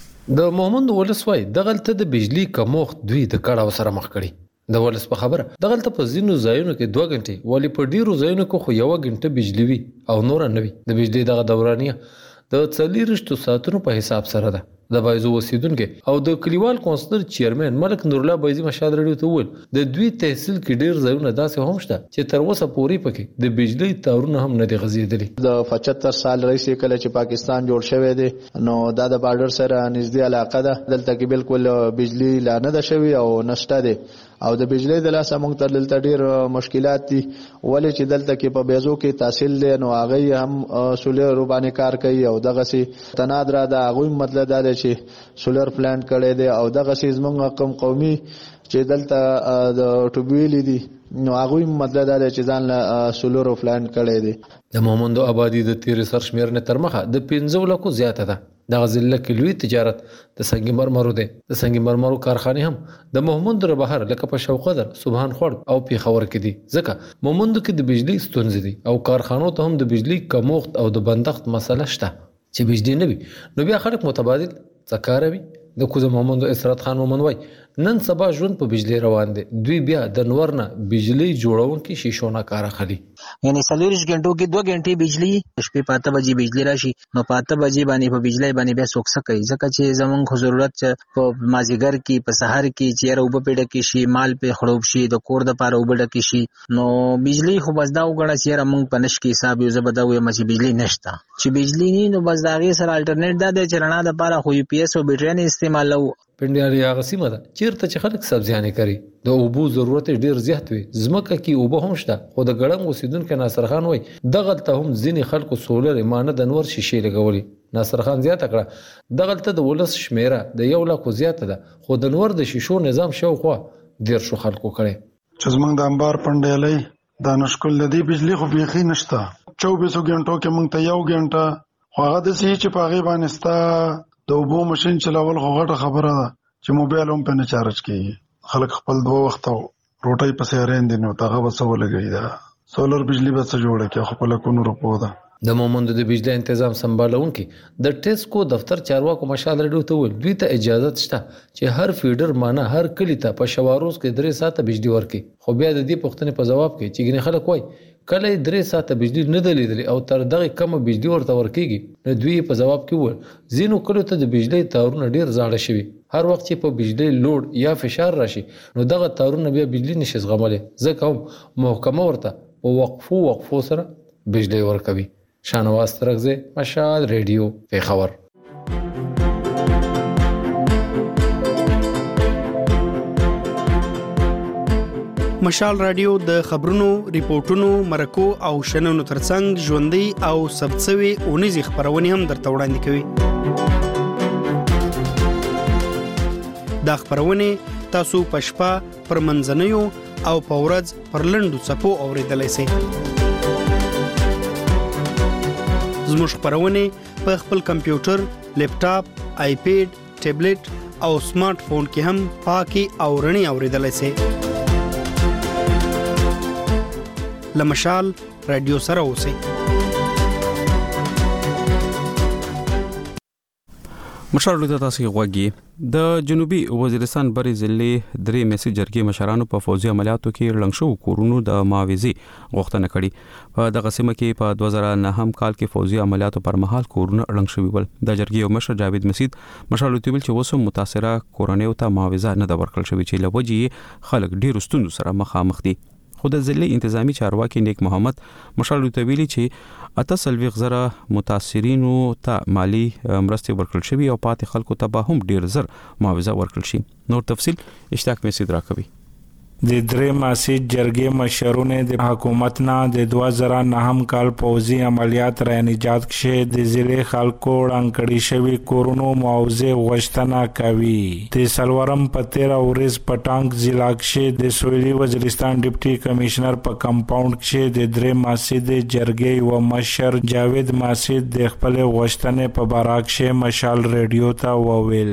د مومند ولسوالۍ دغلته د بجلی کمښت دوی د کړهو سره مخ کړي. د ولس په خبره دغلته په ځینو ځایونو کې 2 غنټې ولی په ډیرو ځایونو کې خو 1 غنټه بجلی وي او نور نه وي. د بجلی دغه دورانیه د 40 ساعتونو په حساب سره ده. د بایزو وسیدونکو او د کلیوال کونسلر چیرمن ملک نور الله بایزي مشال رډیو ته وویل د دوی تحصیل کې ډیر ځایونه داسې هم شته چې تر اوسه پورې پکې د بجلی تارونه هم نه دي غځېدلي. د 75 سال رئیس کله چې پاکستان جوړ شوی دی نو دا د بارډر سره نږدې علاقه ده. دلته کې بالکل بجلی لا نه ده شوی او نشته دی او د بجلی د لاسه موږ ته دلته ډیر مشکلات دي ولې چې دلته کې په بیزو کې تحصیل دی نو هغه هم سولر باندې کار کوي او دغه سي تنادرا د هغه مطلب دا دی چې سولر پلانټ کړي دي او دغه سي زموږ قوم قومي چې دلته د ټوبویل دي نو هغه مطلب دا دی چې ځان له سولر پلانټ کړي دي. د مومندو آبادی د تیر سر شمیرنه تر مخه د 15 لکو زیاته ده. د غزل کې لوی تجارت د سنگ مرمرو ده. د سنگ مرمرو کارخانه هم د مومند ر بهر لکه په شوقدر سبحان خور او پیښور کې دي ځکه مومند کې د بجلی ستونزې دي او کارخانو ته هم د بجلی کمښت او د بندښت مسله شته چې بجلی نه وي نو بیا خلک متبادل څکاروي. د کوزه محمد اسرات خان مومن وای نن سبا ژوند په بجلی روان دي. دوی بیا د نور نه بجلی جوړونکي شیشونه کار اخلي. یعنی 40 غنټو کې 2 غنټې بجلی شپې 5 بجې بجلی راشي نو 5 بجې باندې په بجلی باندې بیا سوکسه کوي ځکه چې زمونږ ضرورت په مازیګر کې په سحر کې چې روب پیډه کې شي مال په خړوب شي د کور د پاره وبډه کې شي نو بجلی خو بس دا وګڼه چې موږ په نش کې حساب یو زبده وي چې بجلی نشته چې بجلی نه نو بس دا غي سره الټرنیټ دا د چرنا د پاره خو یو پی ایس او بیټری نه استعمالو. پندیاري هغه سیمه ده چیرته چې خلک سبزیانې کوي د اوبو ضرورت ډیر زیات وي زمکه کې اوبه هم شته خو د ګړنګ اوسیدونکو ناصر خان وای دغه ته هم ځینې خلکو سولر ایمانه د نور شیشې لګولي. ناصر خان زیاته کړه دغه ته د ولس شمیره د 1 لک زیاته ده خو د نور د شیشو نظام شوخوا ډیر شو خلکو کړي. چې زمونږ د انبار پندیالي د نشکل لدی بجلی خو بيخي نشته 24 غنټو کې مونږ ته 1 غنټه خو هغه د سې چې په غیبه نستا د اوبو ماشين چلاول خو غټه خبره ده چې موبایل هم په نه چارج کیږي خلک خپل 2 وخت روټي پسې اړین دي نو تاغه وسو لګي دا سولر بجلی به څه جوړه کې خپل کو نور په ده د مومند د بجلی تنظیم سمبالونکي د ټیسکو دفتر چارواکو مشال رډیو ته ویل دوی ته اجازه شته چې هر فیډر مانه هر کلی ته په شواروز کې 3 ساعته بجلی ورکړي خو بیا د دې پوښتنې په جواب کې چې ګنې خلک وای کله 3 ساعته بجلی نه دلیدل او تر دغه کم بجلی ورته ورکیږي نو دوی په جواب کې ویل زینو کلو ته د بجلی تارونه ډیر زاړه شوي هر وخت چې په بجلی لوډ یا فشار راشي نو دغه تارونه بیا بجلی نشي زغملې ځکه هم محکمه ورته په وقفو سره بجلی ورکوي شانواز ترغزه مشال ریډیو پیښور مشال رادیو د خبرونو ریپورتونو مرکو او شننو ترڅنګ ژوندۍ او سبڅوي اونیزي خبرونه هم درته وړاندې کوي دا خبرونه تاسو پښپا پر منځنیو او پورز پر لندو صفو اوریدلای شئ زموږ خبرونه په خپل کمپیوټر، لیپټاپ، آیپیډ، ټابلیټ او سمارټ فون کې هم پاکي او رڼي اوریدلای شئ. لمشال رادیو سره اوسئ. مشال د تاسو غوږی د جنوبي وزیرستان بری ضلع درې میسي جرګې مشرانو په فوزي عملیاتو کې لنګشو کورونو د معاوضي غوښتنه کړې. په دغه سیمه کې په 2009 کال کې فوزي عملیاتو پر مهال کورونه لنګشوي ول. د جرګې مشر جاوید مسید مشال ویل چې وسو متاثره کورنیو ته معاوضه نه د ورکړل شوی چې لوجي خلک ډیر ستونزو سره مخامخ دي. خود ضلع انتظامی چارواکي نیک محمد مشال ویلي چې 8,000 متاثرینو ته مالی مرستې ورکړل شوی او پاتې خلکو ته به هم ډیر زر معاوضه ورکړل شي. نور تفصيل اشتاق مسید راکوي. د درې ماسي جرګې مشرونه د حکومت نه د 2009 کال پوزي عملیات را نجات کښې د ضلع خلکو وړاندې شوی کورونو معاوضه غوښتنه کوي. د سلورم په 13 ورځ پټانګ ضلع کښې د سویلي وزیرستان ډیپټي کمشنر په کمپاوند کښې د درې ماسي د جرګې و مشر جاوید ماسي د خپل غوښتنې په باره کښې مشال ریډیو ته وویل.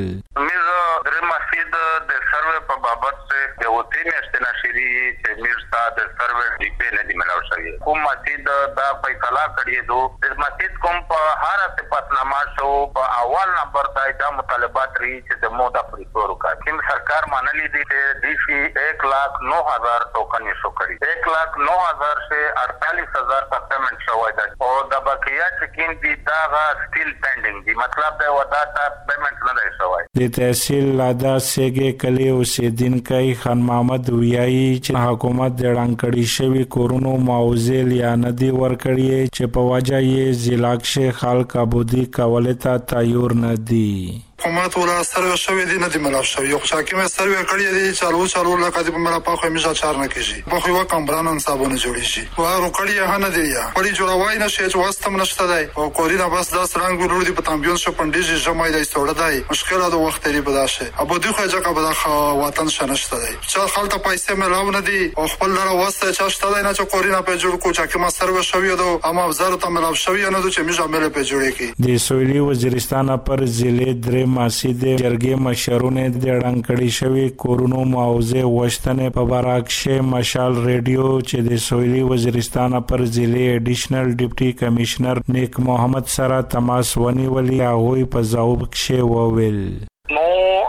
د سرور ډی پی نه دی ملاو شوی کوم مسجد دا فیصله کړی دو د مسجد کوم په هر صفتنامه شو په اول نمبر دا مطالبات ری چې د مودا پرې ورکا کوم سرکار مانلی دی چې دیشي 1,09,000 ټوکن شو کړی 1,09,000 سے 48,000 تک پیمنٹ شوی دی او د بقیه چې کوم دی دا سټیل پینډینګ دی مطلب دا ودا ته پیمنٹ نه دی شوی. د تحصیل لادا سیګه کلی اوسیدونکو خان محمد ویایي چې حکومت د ړنګړی شوی کورونو معاوضه یا ندی ورکړی چې په وجه یې ضلع کې خلک ابودي کولې ته تیار نه دي. حکومت ولا سروې شوې دي نه دی ملاو شوی یو حکومت سروې کړی دی چالو لکه د ملا په خو میشا چار نه کیږي په خو کمبران انصابونه جوړی شي واه کړی نه دی یا پړي جوړوای نه شي چې واستم نشته دی او کورینا بس 10 رنگ ورور دی په تامبیون شو پندې جمعای دی ستوړه دی مشکل د وخت لري بداشه ابودي خو ځکه بدا وطن شنشته دی چې خلک پیسې ملاو نه دی او خپل لاره واسطه چاشته دی نه چې کورینا په جوړ کو چې ما سروې شوی دو اما وزارت ملاو شوی نه چې میشا مل په جوړی کی د سویلي وزیرستان پر ضلع درې ماسي د جرګې مشرونه د ړنګړی شوی کورونو معاوضه غوښتنې په باره کې مشال ریډیو چې د سویلي وزیرستان پر ضلع اډیشنل ډیپټي کمشنر نیک محمد سره تماس ونیولې هغه په ځواب کې وویل. نو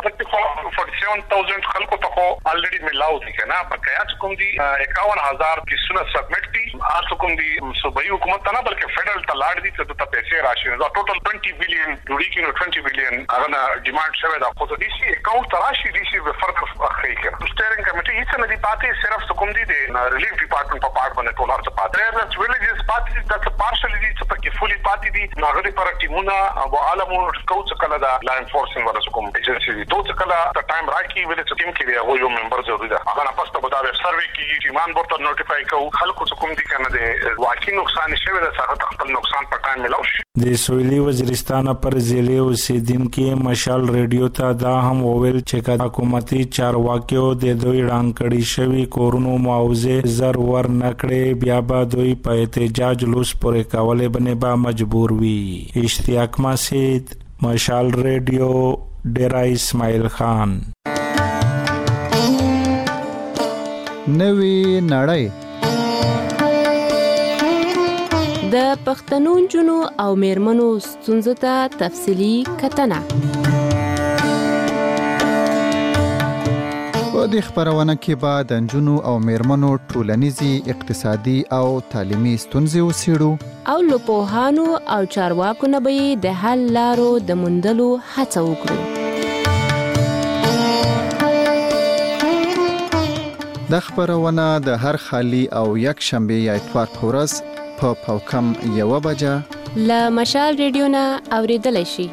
47,000 خلکو ته الریډي ملاو دي کنه بقایا کوم دي 51,000 کیسونه سبمټ دي هر کوم دي صوبایي حکومت ته نه بلکې فدرل ته لاړ دي چې ته پیسې راشي دا ټوټل 20 بلین جوړی کینو 20 بلین هغه ډیماند شوی دا خو د ډي سي اکاونټ تراشي ډي سي په فرق اخی کړه سټیرینګ کمیټي هیڅ نه دی پاتې صرف کوم دي د ریلیف ډپارټمنټ په پارت باندې ټول هرڅه پاتې راځي ویلېجز پاتې دي دا پارشلی دي چې پکې فولي پاتې دي ناغړي پر ټیمونه او عالمو کوڅ کله دا لا انفورسینګ ورسره کوم ایجنسی دي دوه کله د ټایم راکی ویل چې ټیم کې دی هغه یو ممبر ضروري ده هغه نه پسته به دا سروې کې ایمان ورته نوټیفای کوو خلکو څخه کوم دي کنه د واقعي نقصان شوی ده هغه خپل نقصان په ټایم ملاو شي. د سویلي وزیرستان پر ضلع اوسیدونکو مشال ریډیو ته دا هم وویل چې حکومتي چارواکیو د دوی وړاندې شوی کورونو معاوضه زر ور نکړي بیا به دوی په احتجاج لوس پورې کولې باندې به مجبور وي. اشتیاق مسید مشال ریډیو ډیرا اسماعیل خان. نوې نړۍ د پښتنو جنو او میرمنو ستونزو ته تفصیلی کتنه. په دې خبرونه کې به د نجونو او میرمنو ټولنیزي، اقتصادي او تعلیمي ستونزې وڅېړو او له پوهانو او چارواکو نه به د حل لارو د موندلو هڅه وکړو. د خبرونه د هر خالی او یک شنبه یا اتوار په ورځ په پاوکم 1 بجه له مشال ریډیو نه اوریدلای شي.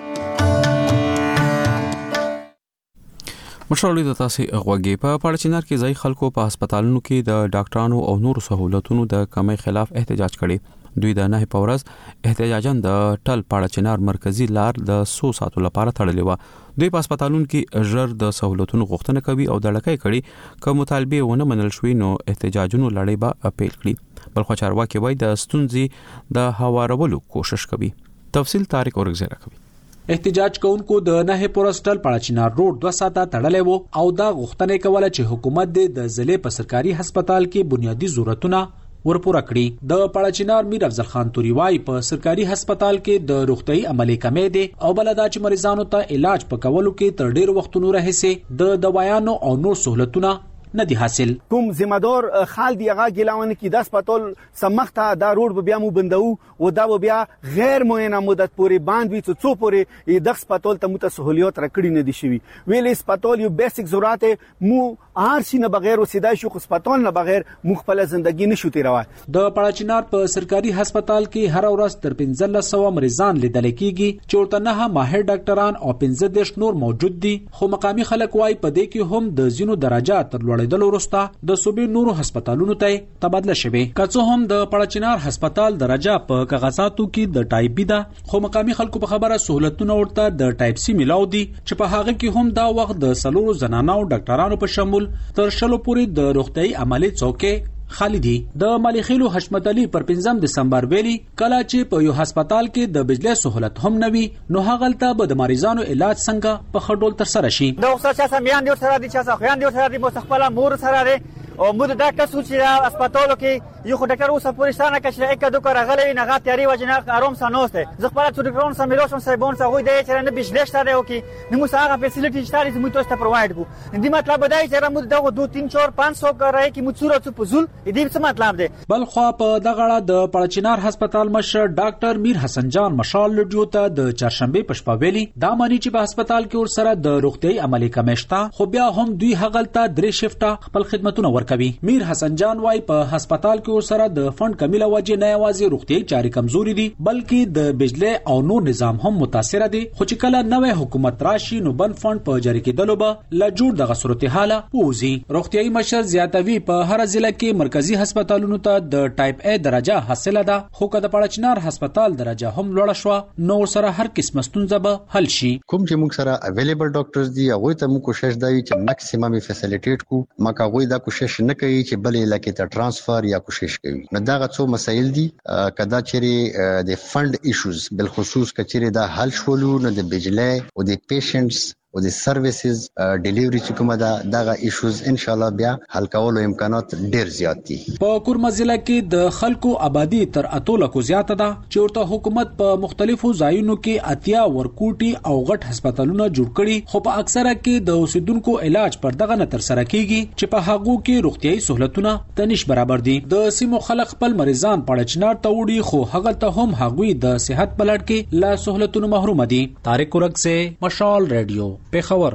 مشرولې د تاسو غوږی په پاړچینار کې ځای خلکو په هسپتالونو کې د ډاکټرانو او نورو سہولتونو د کمی خلاف احتجاج کړي. دوی د 9 په ورځ احتجاجاً د ټل پاړچینار مرکزی لار د 100 ساعتو لپاره تړلې و. دوی په هسپتالونو کې ژر د سہولتونو غوښتنه کوي او د لکې کړي کوم مطالبه ونه منل شوې نو احتجاجونو لړۍ به اپیل کړي. بلخو چارواکي وایي د ستونزې د هوارولو کوشش کوي. تفصیل طارق اورګزیرا کوي. احتجاج کوونکو د 9 پورسټل پاړچینار روډ 2 ساعته تړلې وو او دا غوښتنه کوله چې حکومت د ضلع په سرکاري هسپتال کې بنیادی ضرورتونه ورپوره کړي. د پاړچینار میر افضل خان توریوای په سرکاري هسپتال کې د روغتي عملي کمې دي او بلدا چې مریضانو ته علاج پکولو کې تر ډیر وختونو راهسي د دوايانو او نور سہولتونه ندی حاصل. کوم ذمہ دار خال دی هغه ګلاون کې د هسپتال سمخته دا روډ به بیا مو بندو او دا به بیا غیر معینه مدت پورې باندې څو پورې د هسپتال ته مت سہولیات راکړي نه دي شوی. ویل هسپتال یو بیسیک ضرورت مو آرسی نه بغیر وسیدای شو هسپتال نه بغیر مخفل ژوندۍ نشو تیروي. د پاړچینار په سرکاري هسپتال کې هر ورځ تر 1500 مریضان لیدل کېږي چې ورته نه ماهر ډاکټران او 15 نور موجود دي. خو مقامی خلک وایي په دې کې هم د زینو درجات تر لوړېدل وروسته د صوبې نورو هسپتالونو ته تبادله شوه. که څه هم د پاړچینار هسپتال درجه په کاغذاتو کې د ټایپ بي ده خو مقامی خلکو په خبره سہولتونه ورته د ټایپ سي ملاو دي چې په هغه کې هم دا وخت د سلورو زنانو ډاکټرانو په شمول تر شلو پورې د روغتي عملي څوکۍ خالی دي. د مليخیلو حشمت علي پر 15 دسمبر ویلي کله چې په یو هسپتال کې د بجلی سہولت هم نوي نو هغلته به د مریضانو علاج څنګه په خډول تر سره شي. دا اوسه چې سمیان دي سره دي چې خويان دي سره دي مستقبلا مور سره دي او موږ دا کسو چې هسپتالو کې یو ډاکټر اوسه پولیسانه کښه یک دوه راغلي نه غا تیاری وجنه آرام سانوسته زه خپل څو ډاکټرونو سره ملوشم صاحبون سره وای دی چې نه بجلی شته دی او کې نو سره فیسیلیټی شته چې موږ تاسو ته پروواید کو. دې مطلب دی چې موږ دغه 2 3 4 500 کرای کې موږ صورت په زول دې څه مطلب دی. بل خو په دغه اړه د پاړچینار هسپتال مشر ډاکټر میر حسن جان مشال لډیو ته د چهارشنبه په شپه ویلي دا معنی چې په هسپتال کې ور سره د روغتي عملي کمشتا خو بیا هم دوی هغلته درې شفټه خپل خدماتونه ورکوي. میر حسن جان وايي په هسپتال کې ور سره د فند کمی له وجې نه یوازې روغتي چاري کمزوري دي بلکې د بجلی او نور نظام هم متاثر دي. خو چې کله نوې حکومت راشي نو بند فند په جاری کېدلو به لا جوړ دغه صورتحال ووزي. روغتي مشر زیاتوي په هر ضلع کې مرکزی هسپتالونو ته د ټایپ A درجه حاصله ده خو کله پاړچینار هسپتال درجه هم لوړه شو نو سره هر قسم ستونزه به حل شي. کوم چې موږ سره اویلیبل ډاکټرز دي هغه ته موږ کوشش دی چې ماکسیمم فیسیلیټیټ کو مکه غوي دا کوشش نه کوي چې بلې لکه ته ترانسفر یا کوشش کوي. نو دا غو مسایل دي کدا چیرې د فند ایشوز بل خصوص کچېره دا حل شولو نو د بجلی او د پیشنټس او د سرویسز ډیلیوري چې کومه دا دغه ایشوز ان شاء الله بیا حل کولو امکانات ډیر زیات دي. په کورما ضلع کې د خلکو آبادی تر 8 لکو زیاته ده چې ورته حکومت په مختلفو ځایونو کې اتیا ورکوټي او غټ هسپتالونه جوړ کړي خو په اکثره کې د اوسیدونکو علاج پر دغه نه تر سره کیږي چې په هغو کې روغتيایي سہولتونه تنش برابر دي. د سیمو خلک خپل مریضان پاړچینار ته وړي خو هغه ته هم هغوی د صحت بلټ کې لا سہولتونو محروم دي. طارق ورک سے مشال ریډیو پیښور.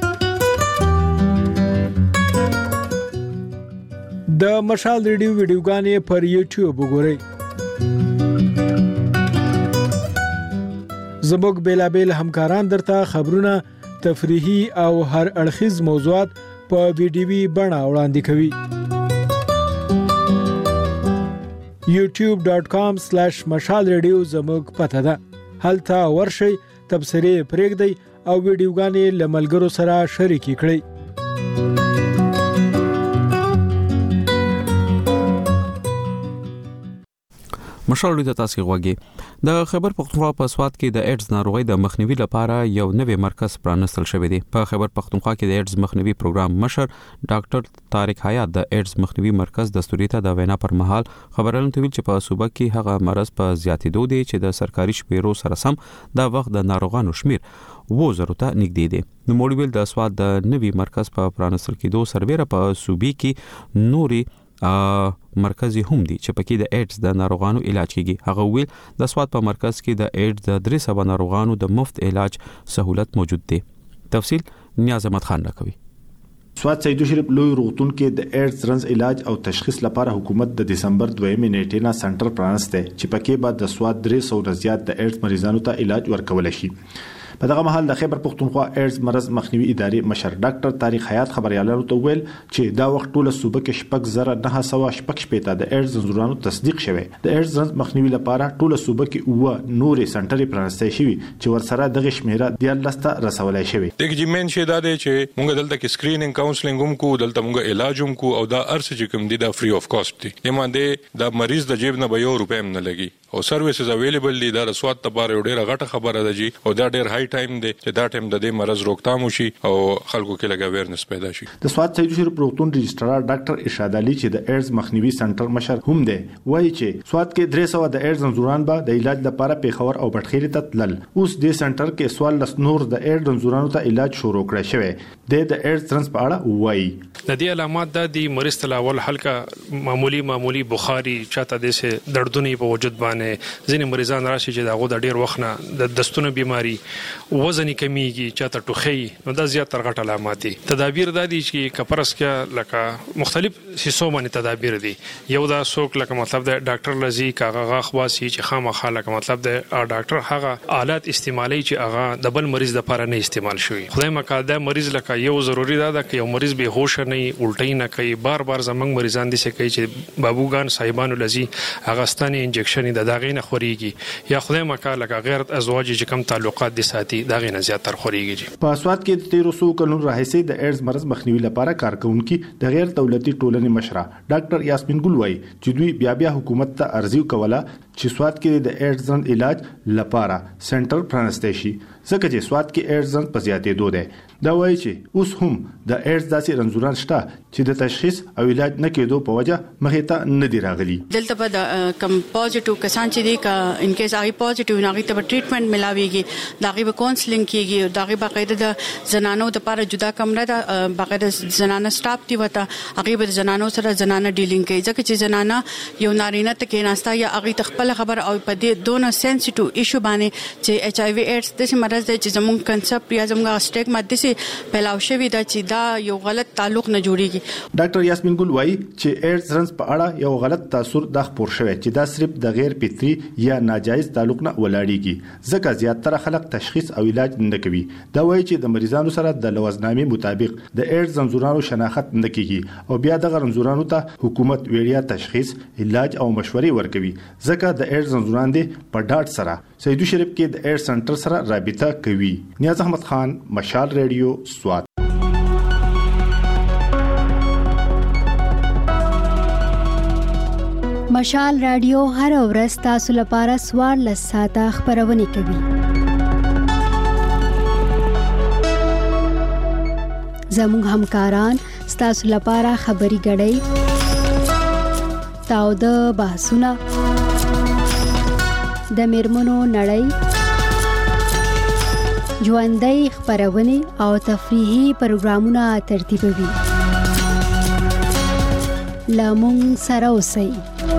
د مشال ریډیو ویډیوګانې پر یوټیوب وګورئ. زموږ بیلابل همکاران درته خبرونه، تفریحي او هر اړخیز موضوعات په ویډیوي بڼه وړاندې کوي. youtube.com/mashalradio زموږ پته ده. هلته ورشئ، تبصرې پرېږدئ او ویډیوګانې له ملګرو سره شریکې کړئ. مشال د تاسو غوږی د خیبر پختونخوا په سواد کې د ایډز ناروغي د مخنیوي لپاره یو نوې مرکز پرانستل شوی دی. په خیبر پختونخوا کې د ایډز مخنیوي پروګرام مشر ډاکټر طارق حیات د ایډز مخنیوي مرکز دستوري ته د وینا پر مهال خبرونه تویل چې په صوبه کې هغه مرز په زیاتېدو دی چې د سرکاري شمیرو سره سم د وخت د ناروغانو شمیر 2000 ته نږدې دی. نو موډویل د سواد د نوي مرکز په پرانستل کېدو سربېره په صوبې کې نوري مرکزي هم دي چې پکې د ایډز د ناروغانو علاج کیږي. هغه ویل د سواد په مرکز کې د ایډز د 300 ناروغانو د مفت علاج سہولت موجود دی. تفصیل نیاز احمد خان راکوي. سواد سیدو شریف لوی روغتون کې د ایډز رنز علاج او تشخیص لپاره حکومت د دسمبر 2 نیټې نه سنټر پرانسته چې پکې بعد د سواد 300 نه زیات د ایډز مریضانو ته علاج ورکول شي. په دغه مهال د خیبر پختونخوا ایډز مرز مخنیوي ادارې مشر ډاکټر طارق حیات خبريالانو ته ویل چې دا وخت ټول صوبه کې شپږ زره 916 د ایډز زنجیرانو تصدیق شوه. د ایډز مخنیوي لپاره ټول صوبه کې و نورې سنټرې پرانستې شوی چې ورسره دغه شمیره د لسته رسولای شوی. دغه جمن شه دا دی چې موږ دلته کې سکرینینګ کاونسلینګ هم کو دلته موږ علاج هم کو او دا ارس چې کوم دي دا فری اف کاست دي. یمانده دا مریض د جیب نه به ₹1 هم نه لګي او سرویسز اویلیبل دي. دا سواد لپاره ډیره غټه خبره ده جی او دا ډیر های ټایم دی چې دا ټایم د دې مرز روکتام وشي او خلکو کې لګا اویرنس پیدا شي. د سواد سیدو شریف روغتون رجسترار ډاکټر ارشاد علي چې د ایډز مخنیوي سنټر مشر هم دی وایي چې سواد کې 300 د ایډز زنجیران به د علاج لپاره پیښور او بټخیری ته تلل. اوس د سنټر کې سوال لس نور د ایډز زنجیرانو ته علاج شروع کړی شوی. د ایډز ترنس په اړه وایي د دې علامات د مریض تلاول حلقه معمولی بخاري چاته د سه دردونی په وجود باندې ځینې مریضان راشي چې داغه د ډیر وخت نه د دستونو بیماری وزن کمیږي چاته ټوخی نو دا زیات تر غټ علامات دي. تدابیر د دي چې کپرس کې لکه مختلف حصو باندې تدابیر دي. یو دا څوک لکه مطلب د ډاکټر لزی کاغه خاصي چې خامخا لکه مطلب د ډاکټر هغه آلات استعمالي چې هغه د بل مریض لپاره نه استعمال شوی. خدای مکاده مریض لکه یو ضروری ده چې یو مریض به هوش نه الټی نه کوي. بار زمنګ مریضان دي چې کوي چې بابوګان صاحبانو لزی هغه ستنې انجکشن د داغې نه خوريږي یا خدای مکاله لکه غیر ازواج چې کم تعلقات دي ساتي داغې نه زیات تر خوريږي. په سواد کې د 1300 کلونو راهیسې د ایډز مرز مخنیوي لپاره کارکونکي د غیر دولتي ټولنې مشره ډاکټر یاسمین ګل وایي چې دوی بیا حکومت ته ارزي کوله چې سواد کې د ایډز علاج لپاره سنټر پرانستې شي ځکه چې سواد کې ایډز په زیاتېدو ده. دا وایي چې اوس هم د ایډز داسې رنځوران شته چې د تشخیص او علاج نه کېدو په وجه مخې ته نه دی راغلي. دلته په د کم پوزټیو کسان چې دي ک ان کیس هغه پوزټیو نه غي ته ټریټمنټ ملاويږي داغي به کونسلینګ کیږي داغي باقاعده د زنانو لپاره جدا کمره ده باقاعده زنانه سټاف دی وته هغه به زنانو سره زنانه ډیلینګ کوي ځکه چې زنانه یو نارینه ته کې ناستا یا هغه تخپل خبر او په دې دوه سنسټیو ایشو باندې چې ایچ آی وی ایډز د مرز د چې زموږ کنسپټ یا زموږ سټیګما د پلاو شوی دا چې دا یو غلط تعلق نه جوړیږي. ډاکټر یاسمین ګل وایي چې ایډز رنز په اړه یو غلط تاثر د خبر شوی چې دا صرف د غیر فطري یا ناجایز تعلق نه ولاړیږي ځکه زیاتره خلک تشخیص او علاج نه کوي. دا وایي چې د مریضانو سره د لوازنامې مطابق د ایډز زنجیرانو شناخت نه کیږي او بیا د زنجیرانو ته حکومت ویړیا تشخیص علاج او مشورې ورکوي ځکه د ایډز زنجیران دي په ډاټ سره سیدو شریف کې د ایډز سنټر سره رابطه کوي. نیاز احمد خان مشال ریډیو سواد. مشال رادیو هر ورځ تاسو لپاره سوار لساته خبرونه کوي. زموږ همکاران تاسو لپاره خبري غړي تاو د بحثونه د میرمنو نړۍ ژوندۍ خبرونه او تفریحي پروګرامونه ترتیبوي. لامون سره اوسئ.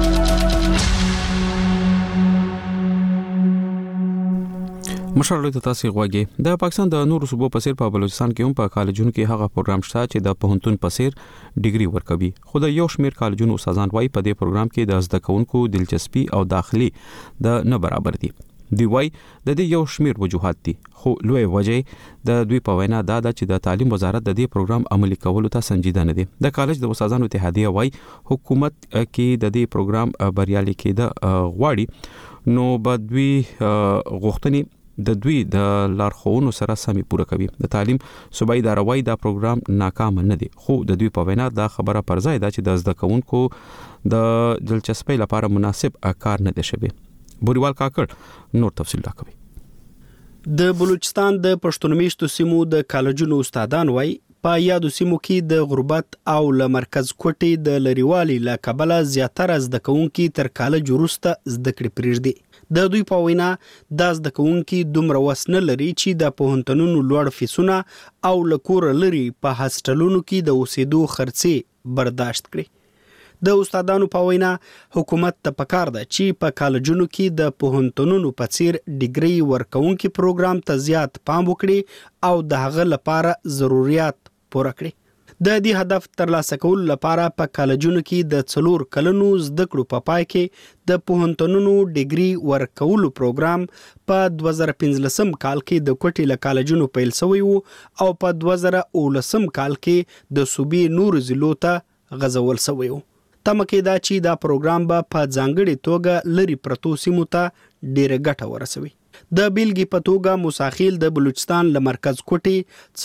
مشرلو ته تاسو غواګي د پاکستان د نورو صوبو په څیر په بلوچستان کې هم په کالجونو کې هغه پروګرام شته چې د پوهنتون په څیر ډیګري ورکوي. خو د یو شمیر کالجونو استادان وايي په دې پروګرام کې د زده کوونکو دلچسپي او داخلي د نه برابر دي. دی وايي د دې یو شمیر وجوهات دي خو لوی وجه د دوی په وینا دا ده چې د تعلیم وزارت د دې پروګرام عملي کولو ته سنجیده نه دي. د کالج د استادانو اتحادیه وايي حکومت کې د دې پروګرام بریالي کېده غواړي نو بدوي غوښتنې د دوی د لارښوونو سره سمې پوره کوي. د تعلیم صوبایي اداره وايي دا پروګرام ناکام نه دی، خو د دوی په وینا دا خبره پر ځای ده چې د زده کوونکو د دلچسپۍ لپاره مناسب کار نه دی شوی. بوريوال کاکړ نور تفصیل راکوي. د بلوچستان د پښتون میشتو سیمو د کالجونو استادان وایي په یادو سیمو کې د غربت او له مرکز کوټې د لریوالي له کبله زیاتره زده کوونکي تر کالج وروسته زده کړې پرېږدي. د دوی په وینا دا زده کوونکي دومره وس نه لري چې د پوهنتونونو لوړ فیسونه او له کوره لري په هاسټلونو کې د اوسېدو خرڅې برداشت کړي. د استادانو په وینا حکومت ته پکار ده چې په کالجونو کې د پوهنتونونو په څیر ډیګري ورکوونکي پروګرام ته زیات پام وکړي او د هغه لپاره ضرورت پوره کړي. د دې هدف ترلاسه کولو لپاره په کالجونو کې د 4 کلونو زده کړو په پای کې د پوهنتونونو ډیګري ورکولو پروګرام په 2015 کال کې د کوټې له کالجونو پیل شوی و او په 2019 کال کې د صوبې نور ضلعو ته غځول شوی و. تمه کې دا چې دا پروګرام به په ځانګړې توګه لري پرتو سیمو ته ډیره ګټه ورسوي. د بیلګې په توګه موساخیل د بلوچستان له مرکز کوټې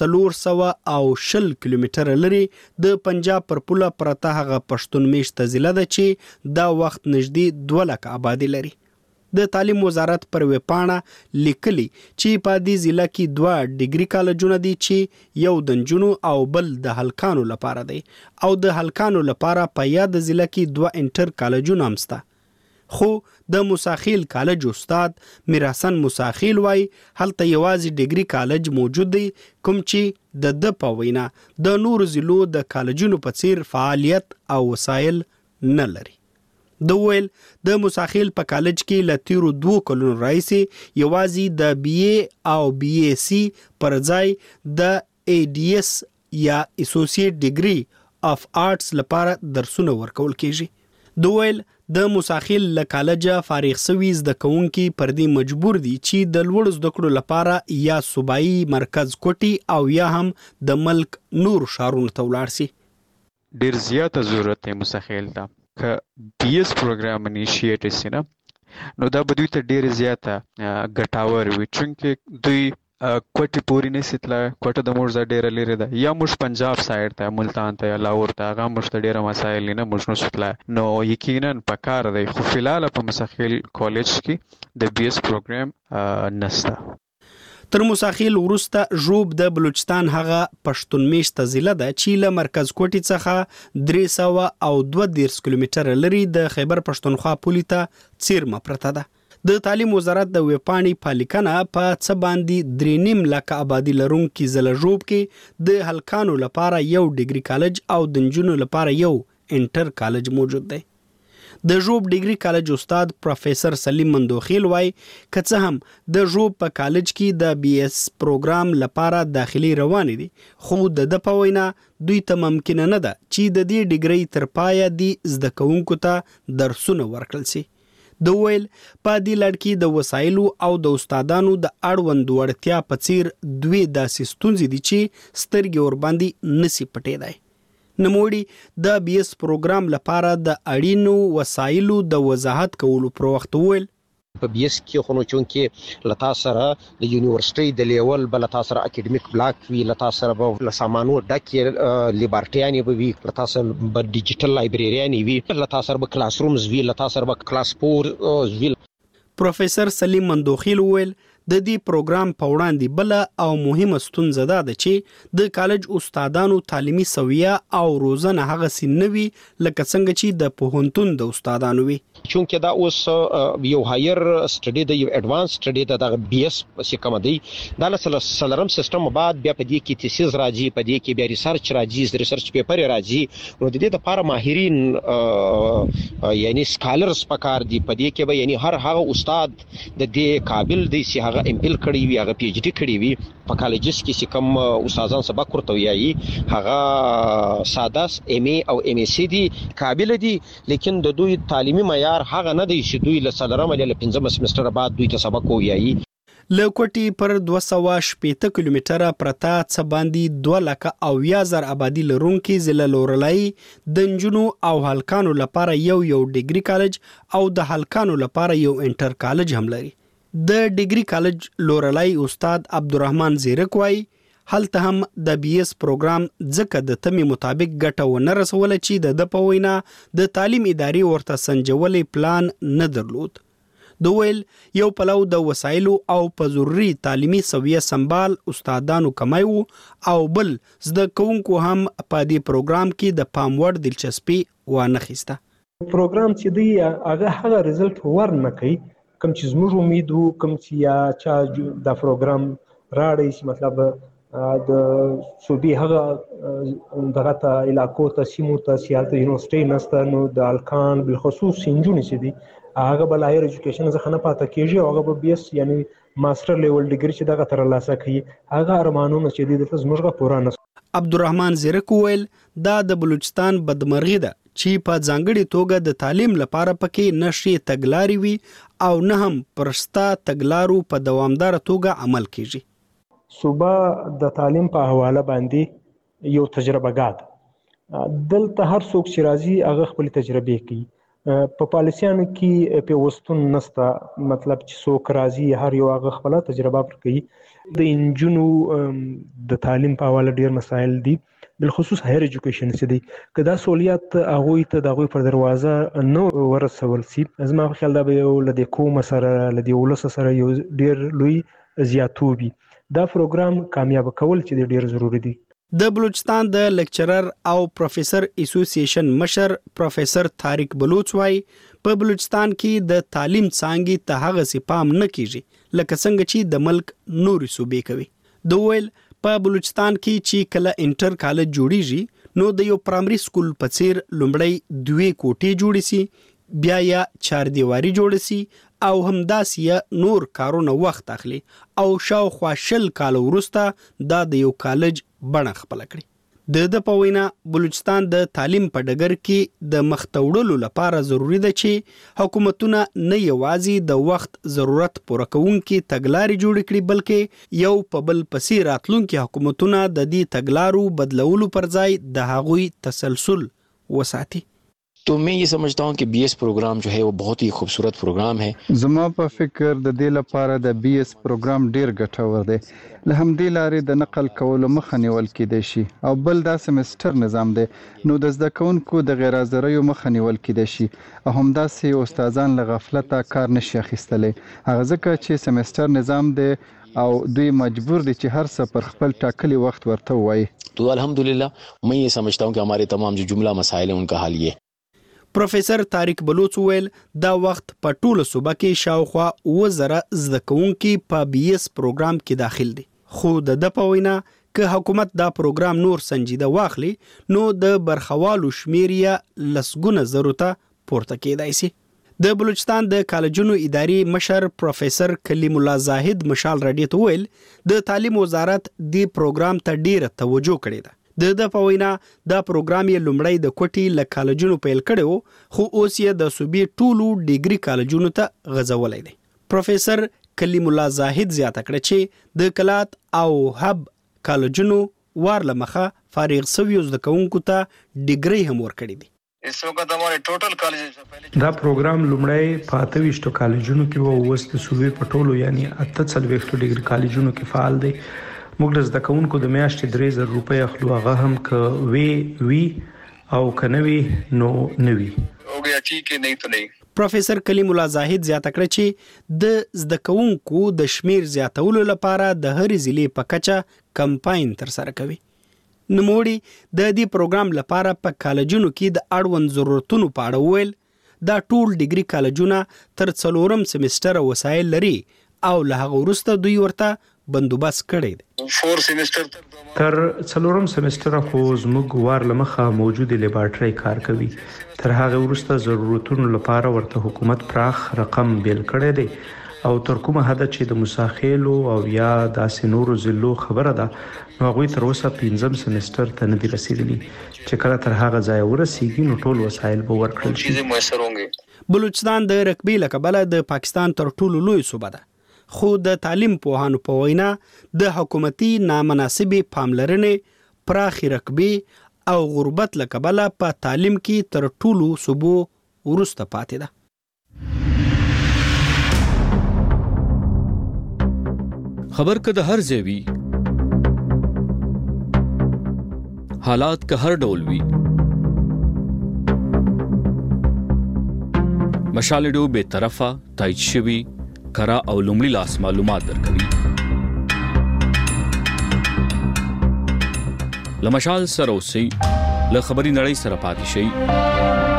420 کیلومتره لري د پنجاب پر پوله پرته هغه پښتون میشته ضلع ده چې دا وخت نږدې 2 لک آبادي لري. د تعلیم وزارت پر ویبپاڼه لیکلي چې په دې ضلع کې 2 ډیګري کالجونه دي چې یو د نجونو او بل د هلکانو لپاره دی او د هلکانو لپاره په یاد ضلع کې 2 انټر کالجونه هم شته. خو د موساخیل کالج استاد میرحسن موساخیل وای هلته یوازې ډیګري کالج موجود دی کوم چې د په وینا د نور ضلعو د کالجونو په څیر فعالیت او وسایل نه لري. د ویل د موساخیل په کالج کې له تیرو 2 کلونو راځي یوازې د بی ای او بی ای سی پر ځای د ای ډی ایس یا اسوسییټ ډیګري اف آرټس لپاره درسونه ورکول کیږي. د ویل د موساخیل له کالجه فارغ شوي زده کوونکي پر دې مجبور دي چې د لوړ زده کړو لپاره یا صوبایي مرکز کوټي او یا هم د ملک نور شهرونو ته ولاړ شي. ډیر زیاته ضرورت دی موساخیل ته که بی ایس پروګرام انیشیټ شي نه نو دا به دوی ته ډیر زیاته ګټاور وي چونکې دوی کوټي پوری نشي تلای. کوټه د موږ ډیره لري ده یا موږ پنجاب سایډ ته ملتان ته یا لاهور ته هغه موږ ډیره مسایل نه موږ نشو تلای نو یقینا پکار دی. خو فلال په موساخیل کالج کې د بی ایس پروګرام نشته. تر موساخیل وروسته ژوب د بلوچستان هغه پښتون میشته ضلع ده چې له مرکز کوټې څخه 322 کیلومتره لري د خیبر پښتونخوا پولې ته څیرمه پرته ده. د تعلیم وزارت د ویبپاڼې په لیکنه په څه باندې 3.5 لک آبادي لرونکي ضلع ژوب کې د هلکانو لپاره یو ډیګري کالج او د نجونو لپاره یو انټر کالج موجود دی. د ژوب ډیګري کالج استاد پروفیسور سلیم مندوخیل وای که څه هم د ژوب په کالج کې د بی ایس پروګرام لپاره داخلي روان دي خو د په وینا دوی ته ممکن نه ده چې د دې ډیګري تر پایه دي زده کوونکو ته درسونه ورکړل شي. د ویل په دې لړ کې د وسایلو او د استادانو د اړوند وړتیا په څیر 2 داسې ستونزې دي چې سترګې ور باندې نسی پټېدای. نموړي د بی ایس پروګرام لپاره د اړینو وسایلو د وضاحت کولو پر وخت ویل په بی ایس کې خو نو چونکې لتا سره د یونیورسيټي د لیول بل تاسو سره اکیډمیک بلاک وی لتا سره به سامانو ډکه لیبرټیانی به وی لتا سره به ډیجیټل لایبرریانی وی لتا سره به کلاس رومز وی لتا سره به کلاس 4 وی. پروفیسور سلیم مندوخیل ویل د دې پروګرام په وړاندې بل او مهمه ستونزه ده چې د کالج استادانو تعلیمي سویه او روزنه هغه سنوي لکه څنګه چې د پوهنتون د استادانو وي چونکې دا اوس یو هایر سټډي د یو اډوانس سټډي د بی ایس څخه کوم دی دا سلرم سیستم بعد بیا په دې کې تیسیز راځي په دې کې بیا ریسرچ راځي ریسرچ پیپر راځي نو د دې لپاره ماهرین یعنی سکالرز پکار دي په دې کې به یعنی هر هغه استاد د دې قابل دی چې هغه ام فل کړی وي هغه پی ایچ ډی کړی وي په کالجز کې چې کوم استادان سبق ورته وایي هغه سادس ام ای او ام اس سی دي قابل دي لیکن د دوی تعلیمي معیار هغه نه دی چې دوی له سلرم له 15 سمستر بعد دوی ته سبق وایي. لکوټي پر 280 کیلومتره پرتا څه باندې 2 لک او 1000 آبادی لرونکي ضلع لورلای د نجونو او هلکانو لپاره یو ډیګري کالج او د هلکانو لپاره یو انټر کالج هم لري. د ډیګري کالج لورلای استاد عبدالرحمن زیرک وای هلته هم د بي اس پروګرام ځکه د تمې مطابق ګټه ونه رسوله چې د پوینا د تعلیم ادارې ورته سنجولې پلان نه درلود. دویل یو پلو د وسایلو او په ضروري تعلیمي سویه سمبال استادانو کمای وو او بل زده کوونکو هم په دې پروګرام کې د پام وړ دلچسپي وانه خسته. پروګرام چې دی هغه ریزلټ ورنه کوي کوم چې زموږ امید وو کوم چې یا چا دا پروګرام راړی چې مطلب د صوبې هغه دغه ته علاقو ته سیمو ته سیالته یونیورسيټي نسته نو د الکان بالخصوص سنجونی چې دی هغه بل هایر ایجوکیشن څخه نه پاتې کیږي هغه به بي اس یعنی ماستر لیول ډیګري چې دغه تر لاسه کوي هغه ارمانونه چې دي د زموږه پوره نه. عبدالرحمن زیرک ویل دا د بلوچستان بدمرغي ده چې په ځانګړي توګه د تعلیم لپاره پکې نشي تګلاري وي او نه هم پرستا تګلارو په دوامدار توګه عمل کیږي. صوبه د تعلیم په حواله باندې یو تجربه غاده دلته هر څوک چې راځي هغه خپل تجربه کوي په پالیسیانو کې په وستون نستا مطلب چې څوک راځي هر یو هغه خپل تجربه ورکوي. د انجونو د تعلیم په حواله ډیر مسایل دي بالخصوص هایر ایجوکیشن چې دي کدا سہولیات هغه ته دغه پر دروازه نو ورسول سي زما په خیال دا به یو لدی کوم سره لدی ولس سره یو ډیر لوی زیاتوبي دا پروګرام کامیاب کول چې ډیر ضروری دي. د بلوچستان د لیکچرر او پروفیسر اسوسییشن مشر پروفیسر طارق بلوچ وای په بلوچستان کې د تعلیم څانګې ته هغه سپام نه کیږي لکه څنګه چې د ملک نوري صوبې کوي. دویل په بلوچستان کې چې کله انټر کالج جوړیږي نو د یو پرایمري سکول په څیر لومړی دوی کوټې جوړې سي بیا یا چار دیواری جوړ سي او همداسې نور کارونه وخت اخلي او شاوخوا 20 کال وروسته دا د یو کالج بڼه خپل کړي. د پوینا بلوچستان د تعلیم په ډګر کې د مختوړلو لپاره ضروری ده چې حکومتونه نه یوازې د وخت ضرورت پوره کوونکي تګلارې جوړ کړي بلکې یو په بل پسې راتلونکي حکومتونه د دې تګلارو بدلولو پر ځای د هغوی تسلسل وساتي. तो मैं ये समझता हूँ कि बीएस प्रोग्राम जो है वो बहुत ही खूबसूरत प्रोग्राम है. زما په فکر د دې لپاره د BS پروګرام ډیر ګټور دی. له همدې لارې د نقل کولو مخه نیول کېدای شي او بل دا سمستر نظام دی نو د زده کوونکو د غیر حاضریو مخه نیول کېدای شي او همداسې استادان له غفلته کار نشي اخیستلی هغه ځکه چې سمستر نظام دی او دوی مجبور دي چې هر څه پر خپل ټاکلي وخت ورته وایي. तो अल्हम्दुलिल्लाह मैं ये समझता हूँ कि हमारे तमाम जो जुमला मसाइल हैं उनका हल ये. پروفیسر طارق بلوچ ویل دا وخت په ټوله صوبه کې شاوخوا 2000 زده کوونکي په بي اس پروګرام کې داخل دي خو د پوینا که حکومت دا پروګرام نور سنجیده واخلي نو د برخوالو شمیریا لسګونه زرو ته پورته کېدای شي. د بلوچستان د کالجونو اداري مشر پروفیسر کلیم الله زاهد مشال رادیو ته ویل د تعلیم وزارت دی پروګرام ته ډیره توجه کړې ده. د پوینا دا پروګرام یې لومړی د کوټي له کالجونو پیل کړو خو اوس یې د صوبې ټولو ډیګري کالجونو ته غځولای دی. پروفیسر کلیم الله زاهد زیاته کړه چې د کلات او هب کالجونو وارله مخه فارغ سوي زده کوونکو ته ډیګري هم ورکړي دي. دا پروګرام لومړی په 28 کالجونو کې وو اوس د صوبې په ټولو یعنی 48 ډیګري کالجونو کې فعال دی. موږ د زده کوونکو د میاشتې 3000 روپۍ اخلو هغه هم که وی او که نوي نو نوي. پروفیسر کلیم الله زاهد زیاته کړه چې د زده کوونکو د شمیر زیاتولو لپاره د هر ضلع په کچه کمپاین تر سره کوي. نوموړي د دې پروګرام لپاره په کالجونو کې د اړوند ضرورتونو په اړه ویل دا ټول ډیګري کالجونه تر 4م سمستر وسایل لري او له هغه وروسته دوی ورته بندوبست کړی دی. تر 4م سمستر خو زموږ وارله مخه موجوده لیبارټري کار کوي. تر هغه وروسته ضرورتونو لپاره ورته حکومت پراخ رقم بیل کړی دی او تر کومه حد چې د مساخیلو او یا داسې نورو ضلعو خبره ده نو هغوی تر اوسه 5م سمستر ته نه دي رسیدلي چې کله تر هغه ځای ورسیږي نو ټول وسایل به ورکړل شي. بلوچستان د رقبې له کبله د پاکستان تر ټولو لوی صوبه ده خو د تعلیم پوهانو په وینا د حکومتي نامناسبې پاملرنې پراخي رقبې او غربت له کبله په تعلیم کې تر ټولو صوبو وروسته پاتې ده. خبر که د هر ځای وي، حالات که هر ډول وي، مشال رادیو به طرفه تایید شوی کرا او لومړي لاس معلومات درکوي. لمشال سره اوسئ، له خبري نړۍ سره پاتې شئ.